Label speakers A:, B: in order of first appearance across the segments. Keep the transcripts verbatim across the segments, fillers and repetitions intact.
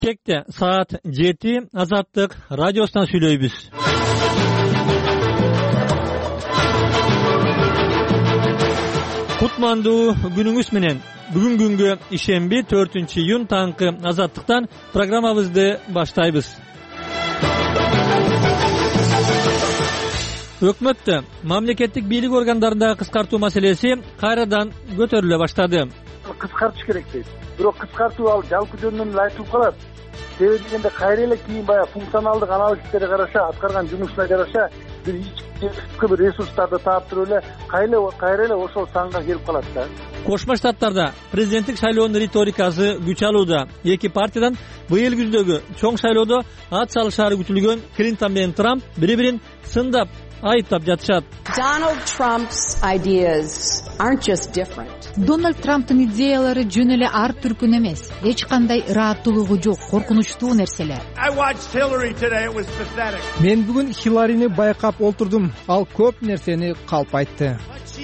A: Бишкекте саат жети Азаттык радиосунан сүйлөйбүз. Кутмандуу күнүңүз менен. Бүгүн күнгө ишемби төртүнчү июнь таңкы Азаттыктан программабызды баштайбыз. Өкмөттө мамлекеттик бийлик органдарындагы кыскартуу маселеси кайрадан көтөрүлө баштады.
B: Кыскартыш керек дейт. Бирок кыскартуу ал жалпы жөнүнөн эле айтылып калат. Себеби дегенде кайра эле кийин баягы функционалдык аналитиктерге караша, аткарган жумушуна жараша бир ички бир ресурстарды таптырып эле кайра кайра эле ошол санга келип калат да.
A: Кошмо Штаттарда президенттик шайлоонун риторикасы күч алууда. Эки партиядан быйыл күздөгү чоң шайлоодо ат салышаары күтүлгөн Клинтон менен Трамп бири-бирин сындап, айыптап жатышат.
C: Donald Trump's ideas aren't just different.
D: Дональд Трамптын идеялары жөн эле ар түркүн эмес. Эч кандай ырааттуулугу жок, коркунучтуу нерселер.
E: Мен бүгүн Хилларини байкап олтурдум. Ал көп нерсени калп айтты.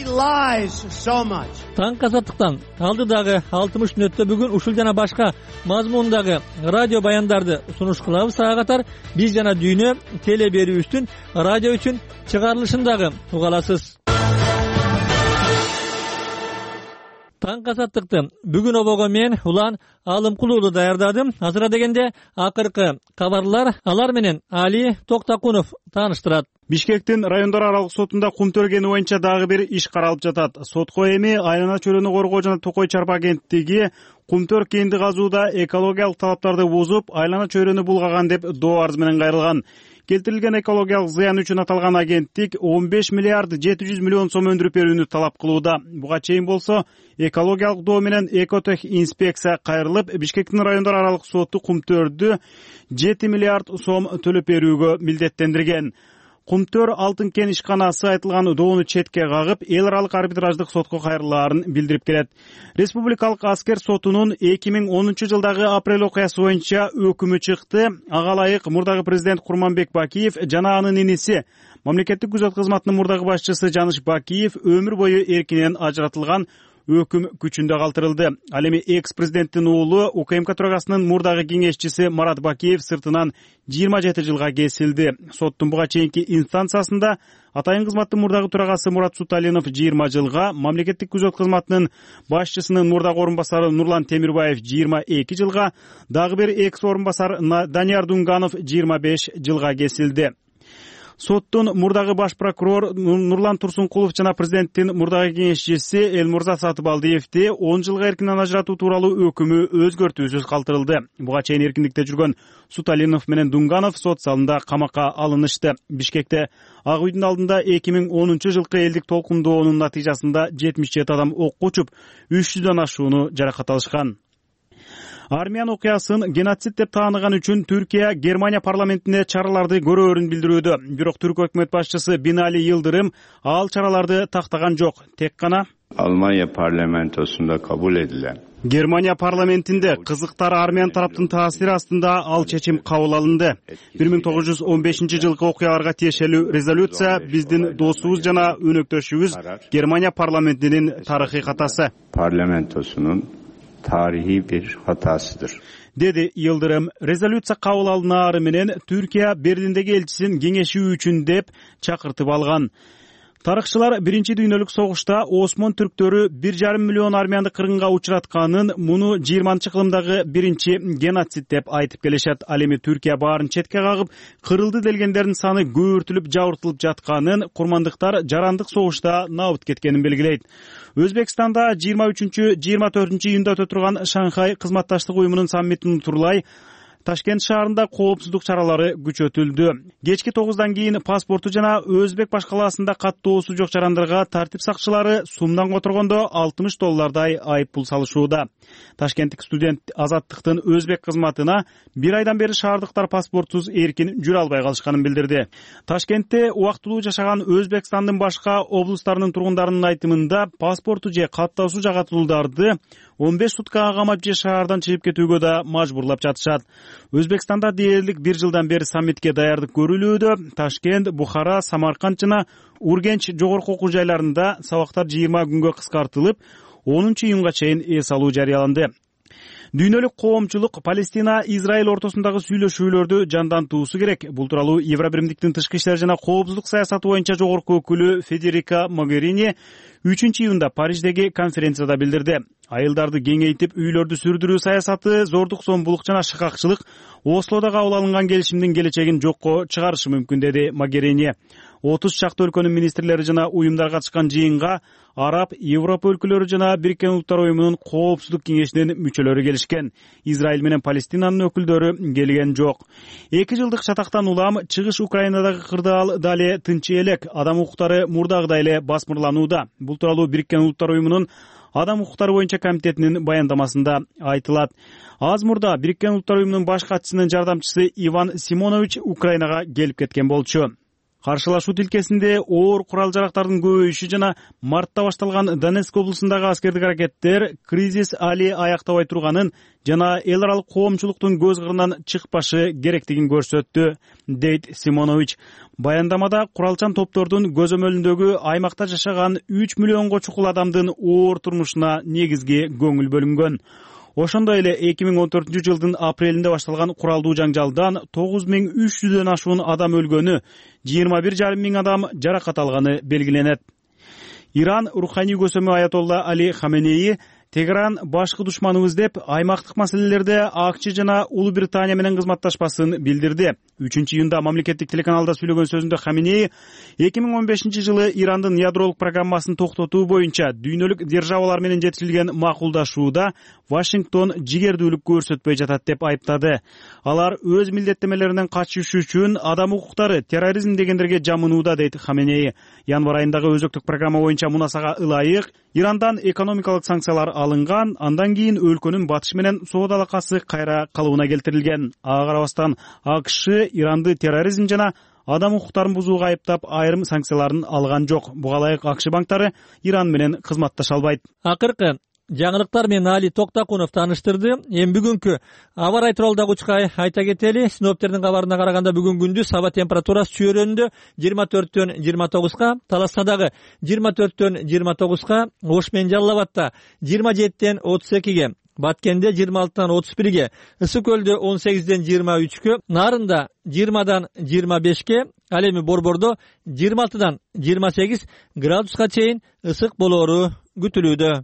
A: Таң Азаттыктан алдыдагы алтымыш мүнөттө бүгүн ушул жана башка мазмундагы радио баяндарды сунуш кылабыз. Сага катар биз жана дүйнө теле берүүбүздүн радио үчүн чыгарылышындагы угаласыз. Таң Азаттыкты бүгүн обого мен Улан Алымкулуулу даярдадым. Азыра дегенде акыркы кабарлар алар менен Али Токтакунов тааныштырат.
F: Бишкектин райондор аралык сотунда кум төргени боюнча дагы бир иш каралып жатат. Сотко эми айлана чөлөнү коргоо жана Токой чарба агенттиги кумтөр кенди казууда экологиялык талаптарды бузуп, айлана чөлөнү булгаган деп доо арыз менен кайрылган. Келтирилген экологиялык зыян үчүн аталган агенттик он беш миллиард жети жүз миллион сом өндүрүп берүүнү талап кылууда. Буга чейин болсо экологиялык доо менен Экотех инспекция кайрылып, Бишкектин райондор аралык соту кумтөрдү жети миллиард сом төлөп берүүгө милдеттендирген. Кумтөр алтын кен ишканасы айтылган доону четке кагып, эл аралык арбитраждык сотко кайрылаарын билдирип келет. Республикалык аскер сотунун эки миң онунчу жылдагы апрель окуясы боюнча өкүмү чыкты. Ага ылайык мурдагы президент Курманбек Бакиев жана анын иниси мамлекеттик күзөт кызматынын мурдагы башчысы Жаныш Бакиев өмүр бою эркинен ажыратылган өкүм күчүндө калтырылды. Ал эми экс-президенттин уулу УКМК төрагасынын мурдагы кеңешчиси Марат Бакиев сыртынан жыйырма жети жылга кесилди. Соттун буга чейинки инстанциясында атайын кызматтын мурдагы төрагасы Мурат Суталинов жыйырма жылга, мамлекеттик күзөт кызматынын башчысынын мурдагы орун басары Нурлан Темирбаев жыйырма эки жылга, дагы бир экс орун басар Данияр Дунганов жыйырма беш жылга кесилди. Соттун мурдагы баш прокурор Нурлан Турсункулов жана президенттин мурдагы кеңешчиси Элмурза Сатыбалдиевди он жылга эркинен ажыратуу тууралуу өкүмү өзгөртүүсүз калтырылды. Буга чейин эркиндикте жүргөн Суталинов менен Дунганов сот залында камакка алынышты. Бишкекте Ак үйдүн алдында эки миң онунчу жылкы элдик толкундоонун натыйжасында жетимиш жети адам окко учуп, үч жүздөн ашууну жаракат алышкан. Армян окуясын геноцид деп тааныган үчүн Түркия Германия парламентине чараларды көрөөрүн билдирүүдө. Бирок түрк өкмөт башчысы Бинали Йылдырым ал чараларды тактаган жок. Тек гана
G: Almanya parlamentosunda kabul edilen
F: Германия парламентинде кызыктар армян тараптын таасири астында ал чечим кабыл алынды. бир миң тогуз жүз он бешинчи жылкы окуяларга тиешелүү резолюция биздин досубуз жана өнөктөшүбүз Германия парламентинин тарыхый катасы.
G: Parlamentosунун tarihi bir hatasıdır.
F: Dedi Yıldırım. Rezolюция кабыл алынаары менен Түркия Берлиндеги элчисин кеңешүү үчүн деп чакыртып алган. Тарыхчылар биринчи дүйнөлүк согушта Осман түрктөрү бир жарым миллион армянды кыргынга учуратканын, муну жыйырманчы кылымдагы биринчи геноцид деп айтып келишет. Ал эми Түркия баарын четке кагып, кырылды делгендердин саны көбүртүлүп, жабыртылып жатканын, курмандыктар жарандык согушта набыт кеткенин белгилейт. Өзбекстанда жыйырма үчүнчү жыйырма төртүнчү июнда өтө турган Шанхай кызматташтык уюмунун саммитин утурлай Ташкент шаарында коопсуздук чаралары күчөтүлдү. Кечки тогуздан кийин паспорту жана Өзбек башкаласында каттоосу жок жарандарга тартип сакчылары сумдан которгондо алтымыш доллардай айып пул салышууда. Ташкенттик студент Азаттыктын Өзбек кызматына бир айдан бери шаардыктар паспортсуз эркин жүрө албай калышканын билдирди. Ташкентте убактылуу жашаган Өзбекстандын башка облустарынын тургундарынын айтымында паспорту же каттоосу жагатуулдарды он беш суткага камап же шаардан чыгып кетүүгө да мажбурлап жатышат. Өзбекстанда дээрлик бир жылдан бери саммитке даярдык көрүлүүдө. Ташкент, Бухара, Самарканд жана Ургенч жогорку окуу жайларында сабактар жыйырма күнгө кыскартылып, онунчу июнга чейин эс алуу жарыяланды. Дүйнөлүк коомчулук Палестина Израиль ортосундагы сүйлөшүүлөрдү жандантуусу керек. Бул тууралуу Евробиримдиктин тышкы иштер жана коопсуздук саясаты боюнча жогорку өкүлү Федерика Могерини үчүнчү июнда Париждеги конференцияда билдирди. Айылдарды кеңейтип үйлөрдү сүрдүрүү саясаты, зордук зомбулук жана шыкакчылык Ослода кабыл алынган келишимдин келечегин жокко чыгарышы мүмкүн, деди Могерини. отуз чакты өлкөнүн министрлери жана уюмдар катышкан жыйынга Араб, Европа өлкөлөрү жана Бириккен Улуттар уюмунун коопсуздук кеңешинин мүчөлөрү келишкен. Израиль менен Палестинанын өкүлдөрү келген жок. Эки жылдык чатактан улам чыгыш Украинадагы кырдаал дали тынч элек, адам укуктары мурдагыдай эле басмырланууда. Бул тууралуу Бириккен Улуттар уюмунун адам укуктары боюнча комитетинин баяндамасында айтылат. Аз мурда Бириккен Улуттар уюмунун баш катчысынын жардамчысы Иван Симонович Украинага келип кеткен болчу. Каршылашуу тилкесинде оор курал-жарактардын көбөйүшү жана мартта башталган Донецк облусундагы аскердик аракеттер кризис али аяктабай турганын жана эл аралык коомчулуктун көз кырынан чыкпашы керектигин көрсөттү, дейт Симонович. Баяндамада куралчан топтордун көзөмөлүндөгү аймакта жашаган үч миллионго чукул адамдын оор турмушуна негизги көңүл бөлүнгөн. Ошондой эле эки миң он төртүнчү жылдын апрелинде башталган куралдуу жаңжалдан тогуз миң үч жүздөн ашуун адам өлгөнү, жыйырма бир жарым миң адам жаракат алганы белгиленет. Иран руханий көсөмү Аятолла Али Хаменеи Тегеран башкы душманыбыз деп аймактык маселелерде АКЧ жана Улуу Британия менен кызматташпасын билдирди. үчүнчү июнда мамлекеттик телеканалда сүйлөгөн сөзүндө Хаменеи эки миң он бешинчи жылы Ирандын ядролук программасын токтотуу боюнча дүйнөлүк державалар менен жетишилген макулдашууда Вашингтон жигердүүлүк көрсөтпөй жатат деп айыптады. Алар өз милдеттемелеринен качышы үчүн адам укуктары, терроризм дегендерге жамынууда, дейт Хаменеи. Январ айындагы өзөктүк программа боюнча мунасага ылайык Ирандан экономикалык санкциялар алынган, андан кийин өлкөнүн батыш менен соода алакасы кайра калыбына келтирилген. Ага карабастан АКШ Иранды терроризм жана адам укуктарын бузууга айыптап айрым санкцияларын алган жок. Буга ылайык АКШ банктары Иран менен кызматташа албайт.
A: Акыркы жаңылыктар менен Али Токтакунов тааныштырды. Эми бүгүнкү аба ырайы тууралуу айта кетели. Синоптиктердин кабарына караганда бүгүн күндүз аба температурасы Чүйөрөндө жыйырма төрттөн жыйырма тогузга, Таластадагы жыйырма төрттөн жыйырма тогузга, Ош менен Жалал Абадта жыйырма жетиден отуз экиге, Баткенде жыйырма алтыдан отуз бирге, Ысык көлдө он сегизден жыйырма үчкө, Нарында жыйырмадан жыйырма бешке, ал эми Борбордо жыйырма алтыдан жыйырма сегиз градуска чейин ысык болоору күтүлүүдө.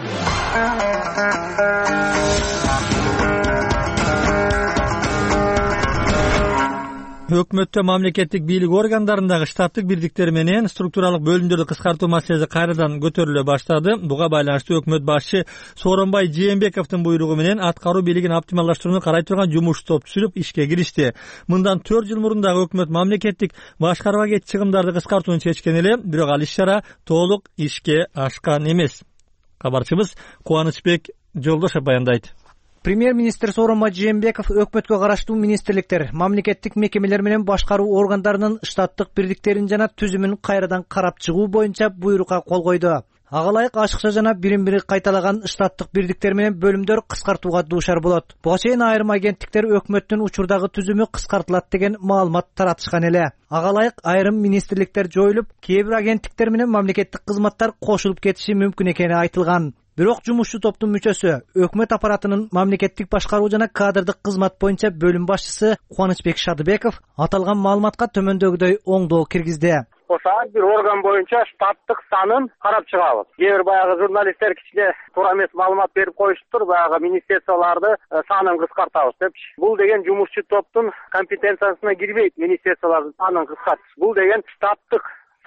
A: Өкмөттө мамлекеттик бийлик органдарындагы штаттык бирдиктер менен структуралык бөлүмдөрдү кыскартуу маселеси кайрадан көтөрүлө баштады. Буга байланыштуу өкмөт башчы Сооронбай Жээнбековдун буйругу менен аткаруу бийлигин оптималдаштырууну карай турган жумуш топ түзүлүп ишке киришти. Мындан төрт жыл мурун дагы өкмөт мамлекеттик башкарууга кеткен чыгымдарды кыскартууну чечкен эле, бирок ал иш-чара толук ишке ашкан эмес. Кабарчыбыз Кубанычбек Жолдошев баяндайт.
E: Премьер-министр Сооронбай Жээнбеков өкмөткө караштуу министрликтер, мамлекеттик мекемелер менен башкаруу органдарынын штаттык бирдиктерин жана түзүмүн кайрадан карап чыгуу боюнча буйрукка кол койду. Ага ылайык ашыкча жана бирин-бири кайталаган штаттык бирдиктер менен бөлүмдөр кыскартууга дуушар болот. Буга чейин айрым агенттиктер өкмөттүн учурдагы түзүмү кыскартылат деген маалымат таратышкан эле. Ага ылайык айрым министрликтер жоюлуп, кээ бир агенттиктер менен мамлекеттик кызматтар кошулуп кетиши мүмкүн экени айтылган. Бирок жумушчу топтун мүчөсү, өкмөт аппаратынын мамлекеттик башкаруу жана кадрдык кызмат боюнча бөлүм башчысы Кубанычбек Шадыбеков аталган маалыматка төмөндөгүдөй оңдоо киргизди.
H: Ошо ар бир орган боюнча штаттык санын карап чыгабыз. Кээ бир баягы журналисттер кичине туура эмес маалымат берип коюшуптур, баягы министрлияларды санын кыскартабыз деп. Бул деген жумушчу топтун компетенциясына кирбейт, министрлиялардын санын кыскартыш. Бул деген штаттык.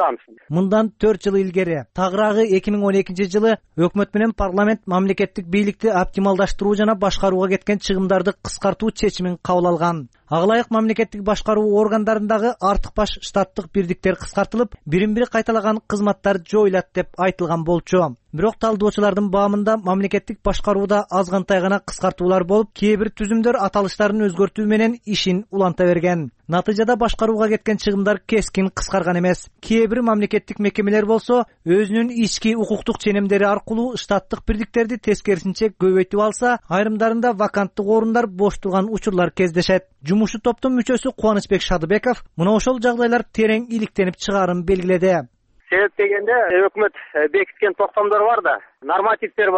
E: Мындан төрт жыл илгери, тагыраагы эки миң он экинчи жылы өкмөт менен парламент мамлекеттик бийликти оптималдаштыруу жана башкарууга кеткен чыгымдарды кыскартуу чечимин кабыл алган. Ага ылайык мамлекеттик башкаруу органдарындагы артык баш штаттык бирдиктер кыскартылып, бирин-бири кайталаган кызматтар жоюлат деп айтылган болчу. Бирок талдоочулардын баамында мамлекеттик башкарууда азгантай гана кыскартуулар болуп, кээ бир түзүмдөр аталыштарын өзгөртүү менен ишин уланта берген. Натыйжада башкарууга кеткен чыгымдар кескин кыскарган эмес. Кээ бир мамлекеттик мекемелер болсо, өзүнүн ички укуктук ченемдери аркылуу штаттык бирдиктерди тескерисинче көбөйтүп алса, айрымдарында ваканттык орундар бош турган учурлар кездешет. Жумушчу топтун мүчөсү Кубанычбек Шадыбеков мына ошол жагдайлар терең иликтенип чыгаарын белгиледи.
H: Себеп дегенде өкмөт бекиткен токтомдор бар да, нормативдер бар.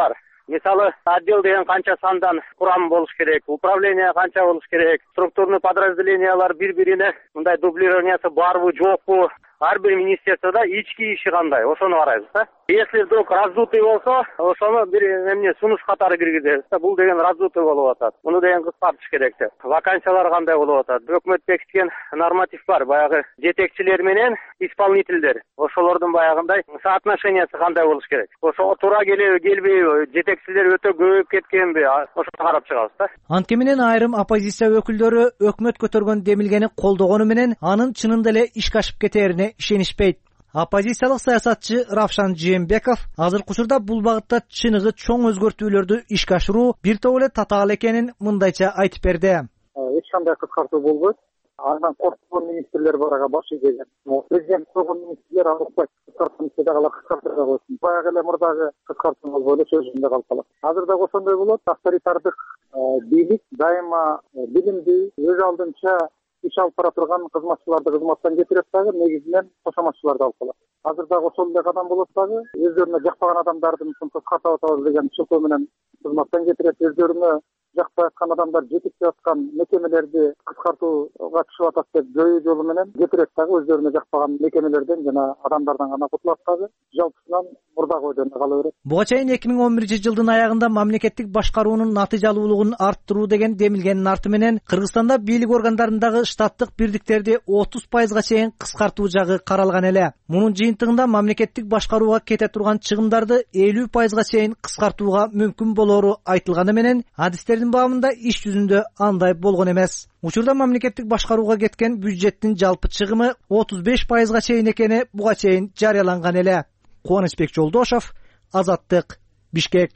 H: мисалы отдел деген канча сандан курам болуш керек, управление канча болуш керек, структурный подразделениялар бири бирине мындай дублированиясы барбы жокпу, ар бир министерствода ички иши кандай, ошону карайбыз да. Если вдруг раздутый болсо, ошону бир эмне сунуш катары киргизебиз да. Бул деген раздутый болуп атат. Муну деген кыскартыш керек деп. Вакансиялар кандай болуп атат? Өкмөт бекиткен норматив бар, баягы жетекчилер менен исполнительдер. Ошолордун баягындай соотношениясы кандай болуш керек? Ошого туура келеби, келбейби, жетекчилер өтө көбөйүп кеткенби? Ошону карап чыгабыз да.
E: Анткени менен айрым оппозиция өкүлдөрү өкмөт көтөргөн демилгени колдогону менен анын чынында эле ишке ашып кетерине ишенишпейт. Оппозициялык саясатчы Равшан Жээнбеков азыркы учурда бул багытта чыныгы чоң өзгөртүүлөрдү ишке ашыруу бир топ эле татаал экенин мындайча айтып берди.
B: Эч кандай кыскартуу болбойт. Андан корккон министрлер бар, ага баш ийген. Президент койгон министрлер аны укпайт. Кыскартууну дагы кыскартырга койсун. Баягы эле мурдагы кыскартуу болбой эле сөзүндө калып калат. Азыр дагы ошондой болот. Авторитардык бийлик дайыма билимди өз алдынча иш алып бара турган кызматчыларды кызматтан кетирет дагы, негизинен кошоматчыларды алып калат. Азыр дагы ошол эле кадам болот дагы. Өздөрүнө жакпаган адамдарды кыскартып атабыз деген шөкө менен кызматтан кетирет. Өздөрүнө жакпай аткан адамдар жетектеп аткан мекемелерди кыскартууга түшүп атат деп жою жолу менен кетирет дагы. Өздөрүнө жакпаган мекемелерден жана адамдардан гана кутулат дагы. Жалпысынан мурдагы ойдон кала берет.
E: Буга чейин эки миң он биринчи жылдын аягында мамлекеттик башкаруунун натыйжалуулугун арттыруу деген демилгенин арты менен Кыргызстанда бийлик органдарындагы штаттык бирдиктерди отуз пайызга чейин кыскартуу жагы каралган эле. Мунун жыйынтыгында мамлекеттик башкарууга кете турган чыгымдарды элүү пайызга чейин кыскартууга мүмкүн болору айтылганы менен адистердин баамында иш жүзүндө андай болгон эмес. Учурда мамлекеттик башкарууга кеткен бюджеттин жалпы чыгымы отуз беш пайызга чейин экени буга чейин жарыяланган эле. Кубанычбек Жолдошов, Азаттык, Бишкек.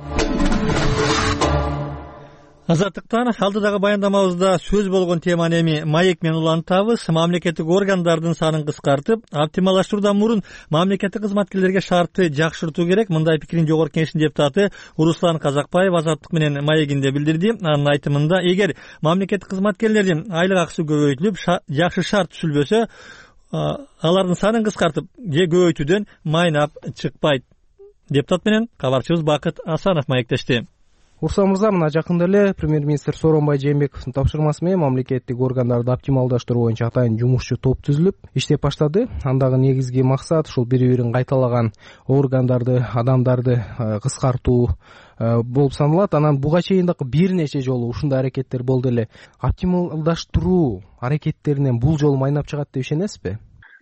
A: Азаттыктан алдыдагы баяндамабызда сөз болгон теманы эми маек менен улантабыз. Мамлекеттик органдардын санын кыскартып, оптималдаштыруудан мурун мамлекеттик кызматкерлерге шартты жакшыртуу керек. Мындай пикирин жогорку кеңештин депутаты Руслан Казакбаев Азаттык менен маегинде билдирди. Анын айтымында, эгер мамлекеттик кызматкерлердин айлык акысы көбөйтүлүп, жакшы шарт түзүлбөсө, алардын санын кыскартып же көбөйтүүдөн майнап чыкпайт. Депутат менен кабарчыбыз Бакыт Асанов маектешти.
I: Урсан мырза, мына жакында эле премьер-министр Сооронбай Жээнбековдун тапшырмасы менен мамлекеттик органдарды оптималдаштыруу боюнча атайын жумушчу топ түзүлүп, иштеп баштады. Андагы негизги максат ушул бири-бирин кайталаган органдарды, адамдарды кыскартуу болуп саналат. Анан буга чейин дагы бир нече жолу ушундай аракеттер болду эле. Оптималдаштыруу аракеттеринен бул жолу майнап чыгат деп ишенесизби?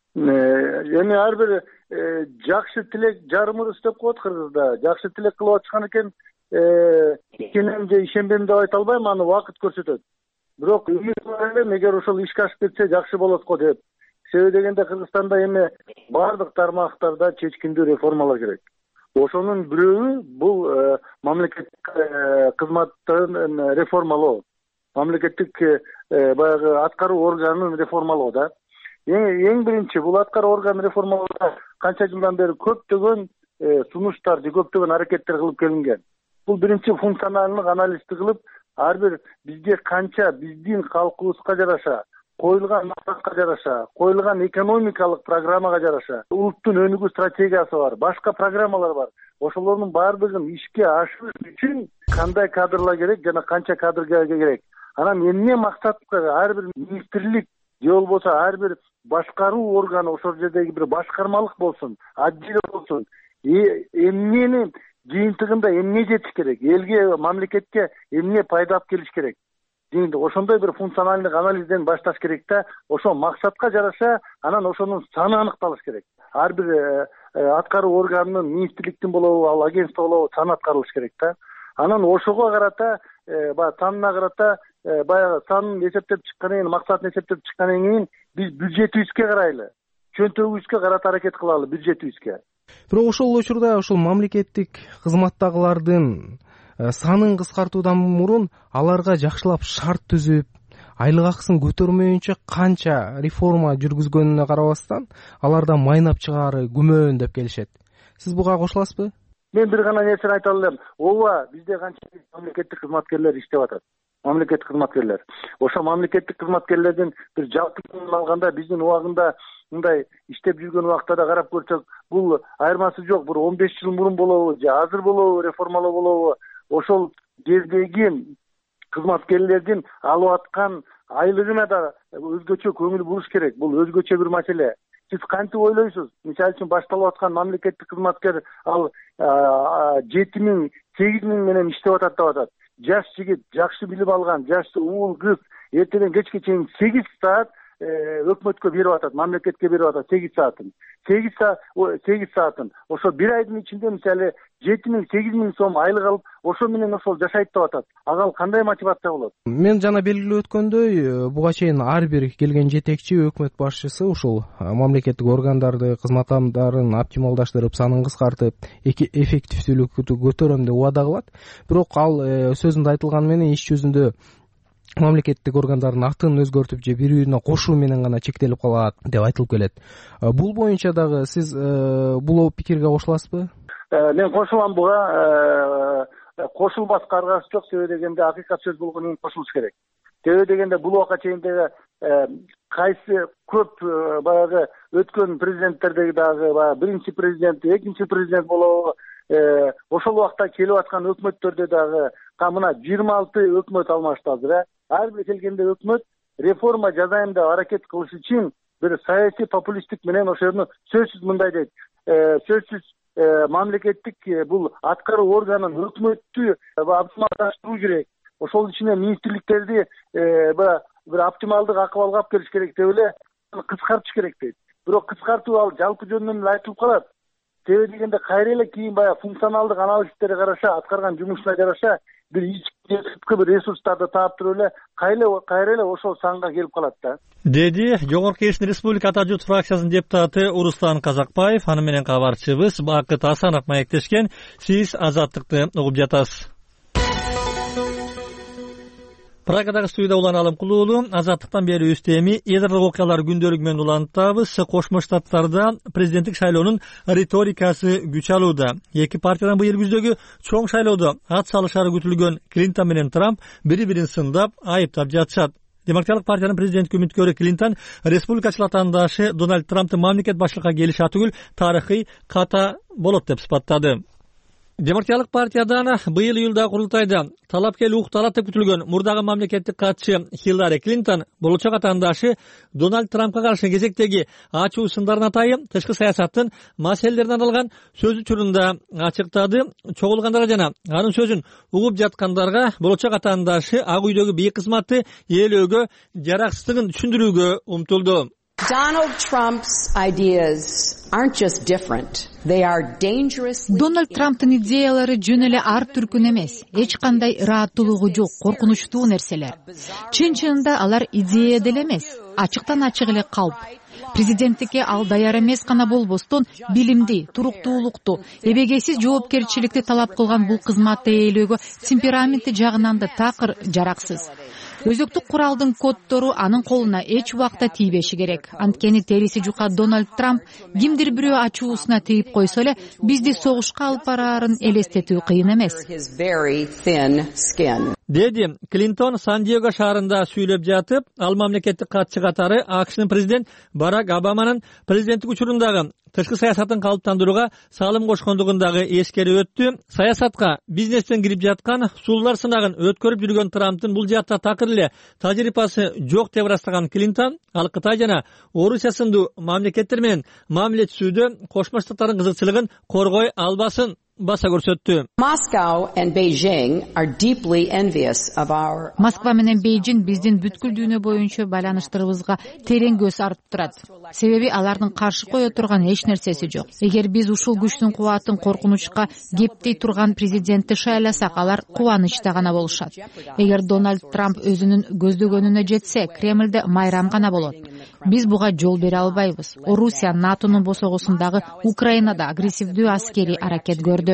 B: Эми ар бир жакшы тилек жарымыбыз деп коет Кыргызда. Жакшы тилек кылып атышкан экен, ишенем же ишенбейм деп айта албайм, аны убакыт көрсөтөт. Бирок үмүт бар элем, эгер ошол ишке ашып кетсе жакшы болот го деп. Себеби дегенде Кыргызстанда эми бардык тармактарда чечкиндүү реформалар керек. Ошонун бирөөү бул мамлекеттик кызматтын реформалоо, мамлекеттик баягы аткаруу органын реформалоо да. Эң биринчи бул аткаруу органын реформалоодо канча жылдан бери көптөгөн сунуштар же көптөгөн аракеттер кылып келинген. Бул биринчи функционалдык анализди кылып, ар бир бизге канча биздин калкыбызга жараша, коюлган максатка жараша, коюлган экономикалык программага жараша, улуттун өнүгүү стратегиясы бар, башка программалар бар. Ошолордун баардыгын ишке ашырыш үчүн кандай кадрлар керек жана канча кадр керек. Анан эмне максатка ар бир министрлик же болбосо ар бир башкаруу органы ошол жердеги бир башкармалык болсун, отдел болсун, эмнени жыйынтыгында эмне жетиш керек, элге, мамлекетке эмне пайда алып келиш керек. Ошондой бир функционалдык анализден башташ керек да, ошол максатка жараша анан ошонун саны аныкталыш керек. Ар бир аткаруу органынын, министрликтин болобу, ал агентство болобу сан аткарылыш керек да. Анан ошого карата, баягы санына карата, баягы санын эсептеп чыккандан кийин, максатын эсептеп чыккандан кийин биз бюджетибизге карайлы, чөнтөгүбүзгө карата аракет кылалы, бюджетибизге.
I: Бирок ошол учурда ошол мамлекеттик кызматтагылардын санын кыскартуудан мурун аларга жакшылап шарт түзүп, айлык акысын көтөрмөйүнчө канча реформа жүргүзгөнүнө карабастан алардан майнап чыгаары күмөн деп келишет. Сиз буга кошуласызбы?
B: Мен бир гана нерсени айта алам. Ооба, бизде канча мамлекеттик кызматкерлер иштеп атат. Мамлекеттик кызматкерлер. Ошо мамлекеттик кызматкерлердин бир жалпы алганда биздин убагында мындай иштеп жүргөн убакта да карап көрсөк, бул айырмасы жок. Бир он беш жыл мурун болобу же азыр болобу, реформалоо болобу, ошол жердеги кызматкерлердин алып аткан айлыгына да өзгөчө көңүл буруш керек. Бул өзгөчө бир маселе. Сиз кантип ойлойсуз? Мисалы үчүн башталып аткан мамлекеттик кызматкер ал жети миң, сегиз миң менен иштеп атат деп атат. Жаш жигит, жакшы билим алган, жаш уул кыз эртеден кечке чейин сегиз саат өкмөткө берип атат, мамлекетке берип атат сегиз саатын. сегиз саат, сегиз саатын. Ошо бир айдын ичинде мисалы жети миң, сегиз миң сом айлык алып, ошо менен ошол жашайт деп атат. Ага кандай мотивация болот?
I: Мен жана белгилеп өткөндөй, буга чейин ар бир келген жетекчи өкмөт башчысы ушул мамлекеттик органдарды, кызмат адамдарын оптималдаштырып, санын кыскартып, эффективдүүлүктү көтөрөм деп убада кылат. Бирок ал сөзүндө айтылганы менен иш жүзүндө мамлекеттик органдардын атын өзгөртүп же бири-бирине кошуу менен гана чектелип калат деп айтылып келет. Бул боюнча дагы сиз бул пикирге кошуласызбы?
B: Мен кошулам буга. Кошулбас каргаш жок, себеби дегенде акыйкат сөз болгондон кийин кошулуш керек. Себеби дегенде бул убакка чейин дагы кайсы көп баягы өткөн президенттердеги дагы баягы биринчи президент, экинчи президент болобу, ошол убакта келип аткан өкмөттөрдө дагы мына жыйырма алты өкмөт алмашты азыр. Ар бир келгенде өкмөт реформа жасайм деп аракет кылыш үчүн бир саясий популисттик менен ошону сөзсүз мындай дейт. Сөзсүз мамлекеттик бул аткаруу органын өкмөттү оптималдаштыруу керек. Ошол ичине министрликтерди бир оптималдык акыбалга алып келиш керек деп эле кыскартыш керек дейт. Бирок кыскартуу ал жалпы жөнүнөн эле айтылып калат. Себеби дегенде кайра эле кийин баягы функционалдык анализтерге караша, аткарган жумушуна жараша бир ички бир ресурстарды таап туруп эле кайра эле ошол санга келип калат да.
A: Деди Жогорку Кеңештин Республика Ата журт фракциясынын депутаты Уруслан Казакбаев. Аны менен кабарчыбыз Бакыт Асанов маектешкен. Сиз Азаттыкты угуп жатасыз. Прагадагы студияда улан Алымкул уулу. Азаттыктан бери үстеми эдерлик окуялар күндөлүгү менен улантабыз. Кошмо Штаттарда президенттик шайлоонун риторикасы күч алууда. Эки партиядан быйыл күздөгү чоң шайлоодо ат салышары күтүлгөн Клинтон менен Трамп бири-бирин сындап, айыптап жатышат. Демократиялык партиянын президенттик үмүткөрү Клинтон республикачыл атаандашы Дональд Трамптын мамлекет башчылыкка келиши атүгүл тарыхый ката болот деп сыпаттады. Демократиялык партиядан быйыл июлда курултайда талапкер укталат деп күтүлгөн мурдагы мамлекеттик катчы Хиллари Клинтон болочок атаандашы Дональд Трампка каршы кезектеги ачуу сындардын атайын тышкы саясаттын маселелерине арналган сөз учурунда ачыктады. Чогулгандарга жана анын сөзүн угуп жаткандарга болочок атаандашы Ак үйдөгү бийик кызматты ээлөөгө жараксыздыгын түшүндүрүүгө умтулду.
C: Donald Trump's ideas aren't just different. They are dangerously.
D: Дональд Трамптын идеялары жөн эле ар түркүн эмес, эч кандай ырааттуулугу жок, коркунучтуу нерселер. Чын-чынында алар идея деле эмес, ачыктан ачык эле калп. Президенттикке ал даяр эмес гана болбостон, билимди, туруктуулукту, эбегейсиз жоопкерчиликти талап кылган бул кызматты ээлөөгө темпераменти жагынан да такыр жараксыз. Өзөктүк куралдын коддору анын колуна эч убакта тийбеши керек. Анткени териси жука Дональд Трамп кимдир бирөө ачуусуна тийип койсо эле бизди согушка алып бараарын элестетүү кыйын эмес. Деди Клинтон Сан-Диего шаарында сүйлөп жатып, ал мамлекеттик катчы катары АКШнын президент Барак Обаманын президенттик учурундагы тышкы саясатын калыптандырууга салым кошкондугун дагы эскерип өттү. Саясатка бизнестен кирип жаткан сулуулар сынагын өткөрүп жүргөн Трамптын бул жакта такыр эле тажрыйбасы жок деп ырастаган Клинтон ал Кытай жана Орусия сындуу мамлекеттер менен мамиле түзүүдө Кошмо Штаттардын кызыкчылыгын коргой албасын баса көрсөттү. Москва менен Бейжиң биздин бүткүл дүйнө боюнча байланыштарыбызга терең көз артып турат. Себеби алардын каршы кое турган эч нерсеси жок. Эгер биз ушул күчтүн кубатын коркунучка кептей турган президентти шайласак, алар кубанычта гана болушат. Эгер Дональд Трамп өзүнүн көздөгөнүнө жетсе, Кремлде майрам гана болот. Биз буга жол бере албайбыз. Орусия НАТОнун босогосундагы Украинада агрессивдүү аскерий аракет көрдү.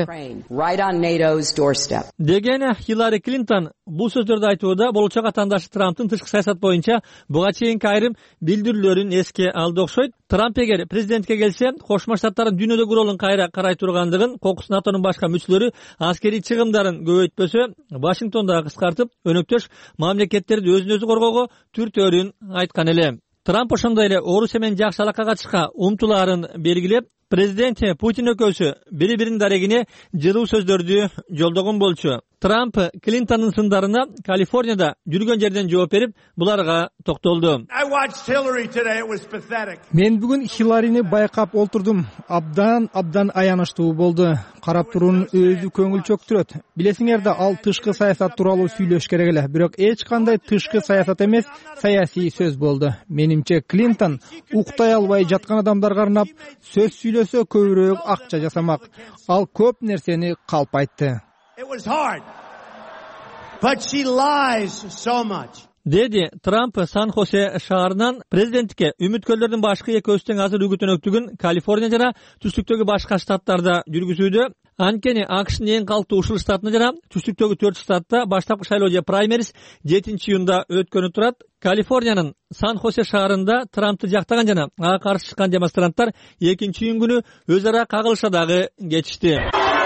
D: Деген Хиллари Клинтон бул сөздөрдү айтууда болочок атаандашы Трамптын тышкы саясат боюнча буга чейинки айрым билдирүүлөрүн эске алды окшойт. Трамп эгер президентке келсе, Кошмо Штаттардын дүйнөдөгү ролун кайра карай тургандыгын, кокус НАТОнун башка мүчөлөрү аскерий чыгымдарын көбөйтпөсө, Вашингтондагы кыскартып, өнөктөш мамлекеттерди өзүн өзү коргоого түртөөрүн айткан эле. Трамп ошондой эле Орусия менен жакшы алакага чыкка умтулаарын белгилеп,
A: Президент Путин экөөсү бири биринин дарегине жылуу сөздөрдү жолдогон болчу. Трамп Клинтондун сындарына Калифорнияда жүргөн жерден жооп берип, буларга токтолду.
I: Мен бүгүн Хилларини байкап олтурдум. Абдан абдан аянычтуу болду. Карап туруун өзү көңүл чөктүрөт. Билесиңер да, ал тышкы саясат тууралуу сүйлөш керек эле, бирок эч кандай тышкы саясат эмес, саясий сөз болду. Менимче Клинтон уктай албай жаткан адамдарга арнап сөз сүйлөсө көбүрөөк акча жасамак. Ал көп нерсени калп айтты.
J: It was hard, but she lies so much.
A: Деди Трамп Сан-Хосе шаарынан президенттикке үмүткөрлөрдүн башкы экөөсү тең азыр үгүтөнөктүгүн Калифорния жана түштүктөгү башка штаттарда жүргүзүүдө. Анткени АКШнын эң калктуу ушул штатында жана түштүктөгү төрт штатта баштапкы шайлоо же праймериз жетинчи июнда өткөнү турат. Калифорниянын Сан-Хосе шаарында Трампты жактаган жана ага каршы чыккан демонстранттар экинчи июнь күнү өз ара кагылыша дагы кетишти.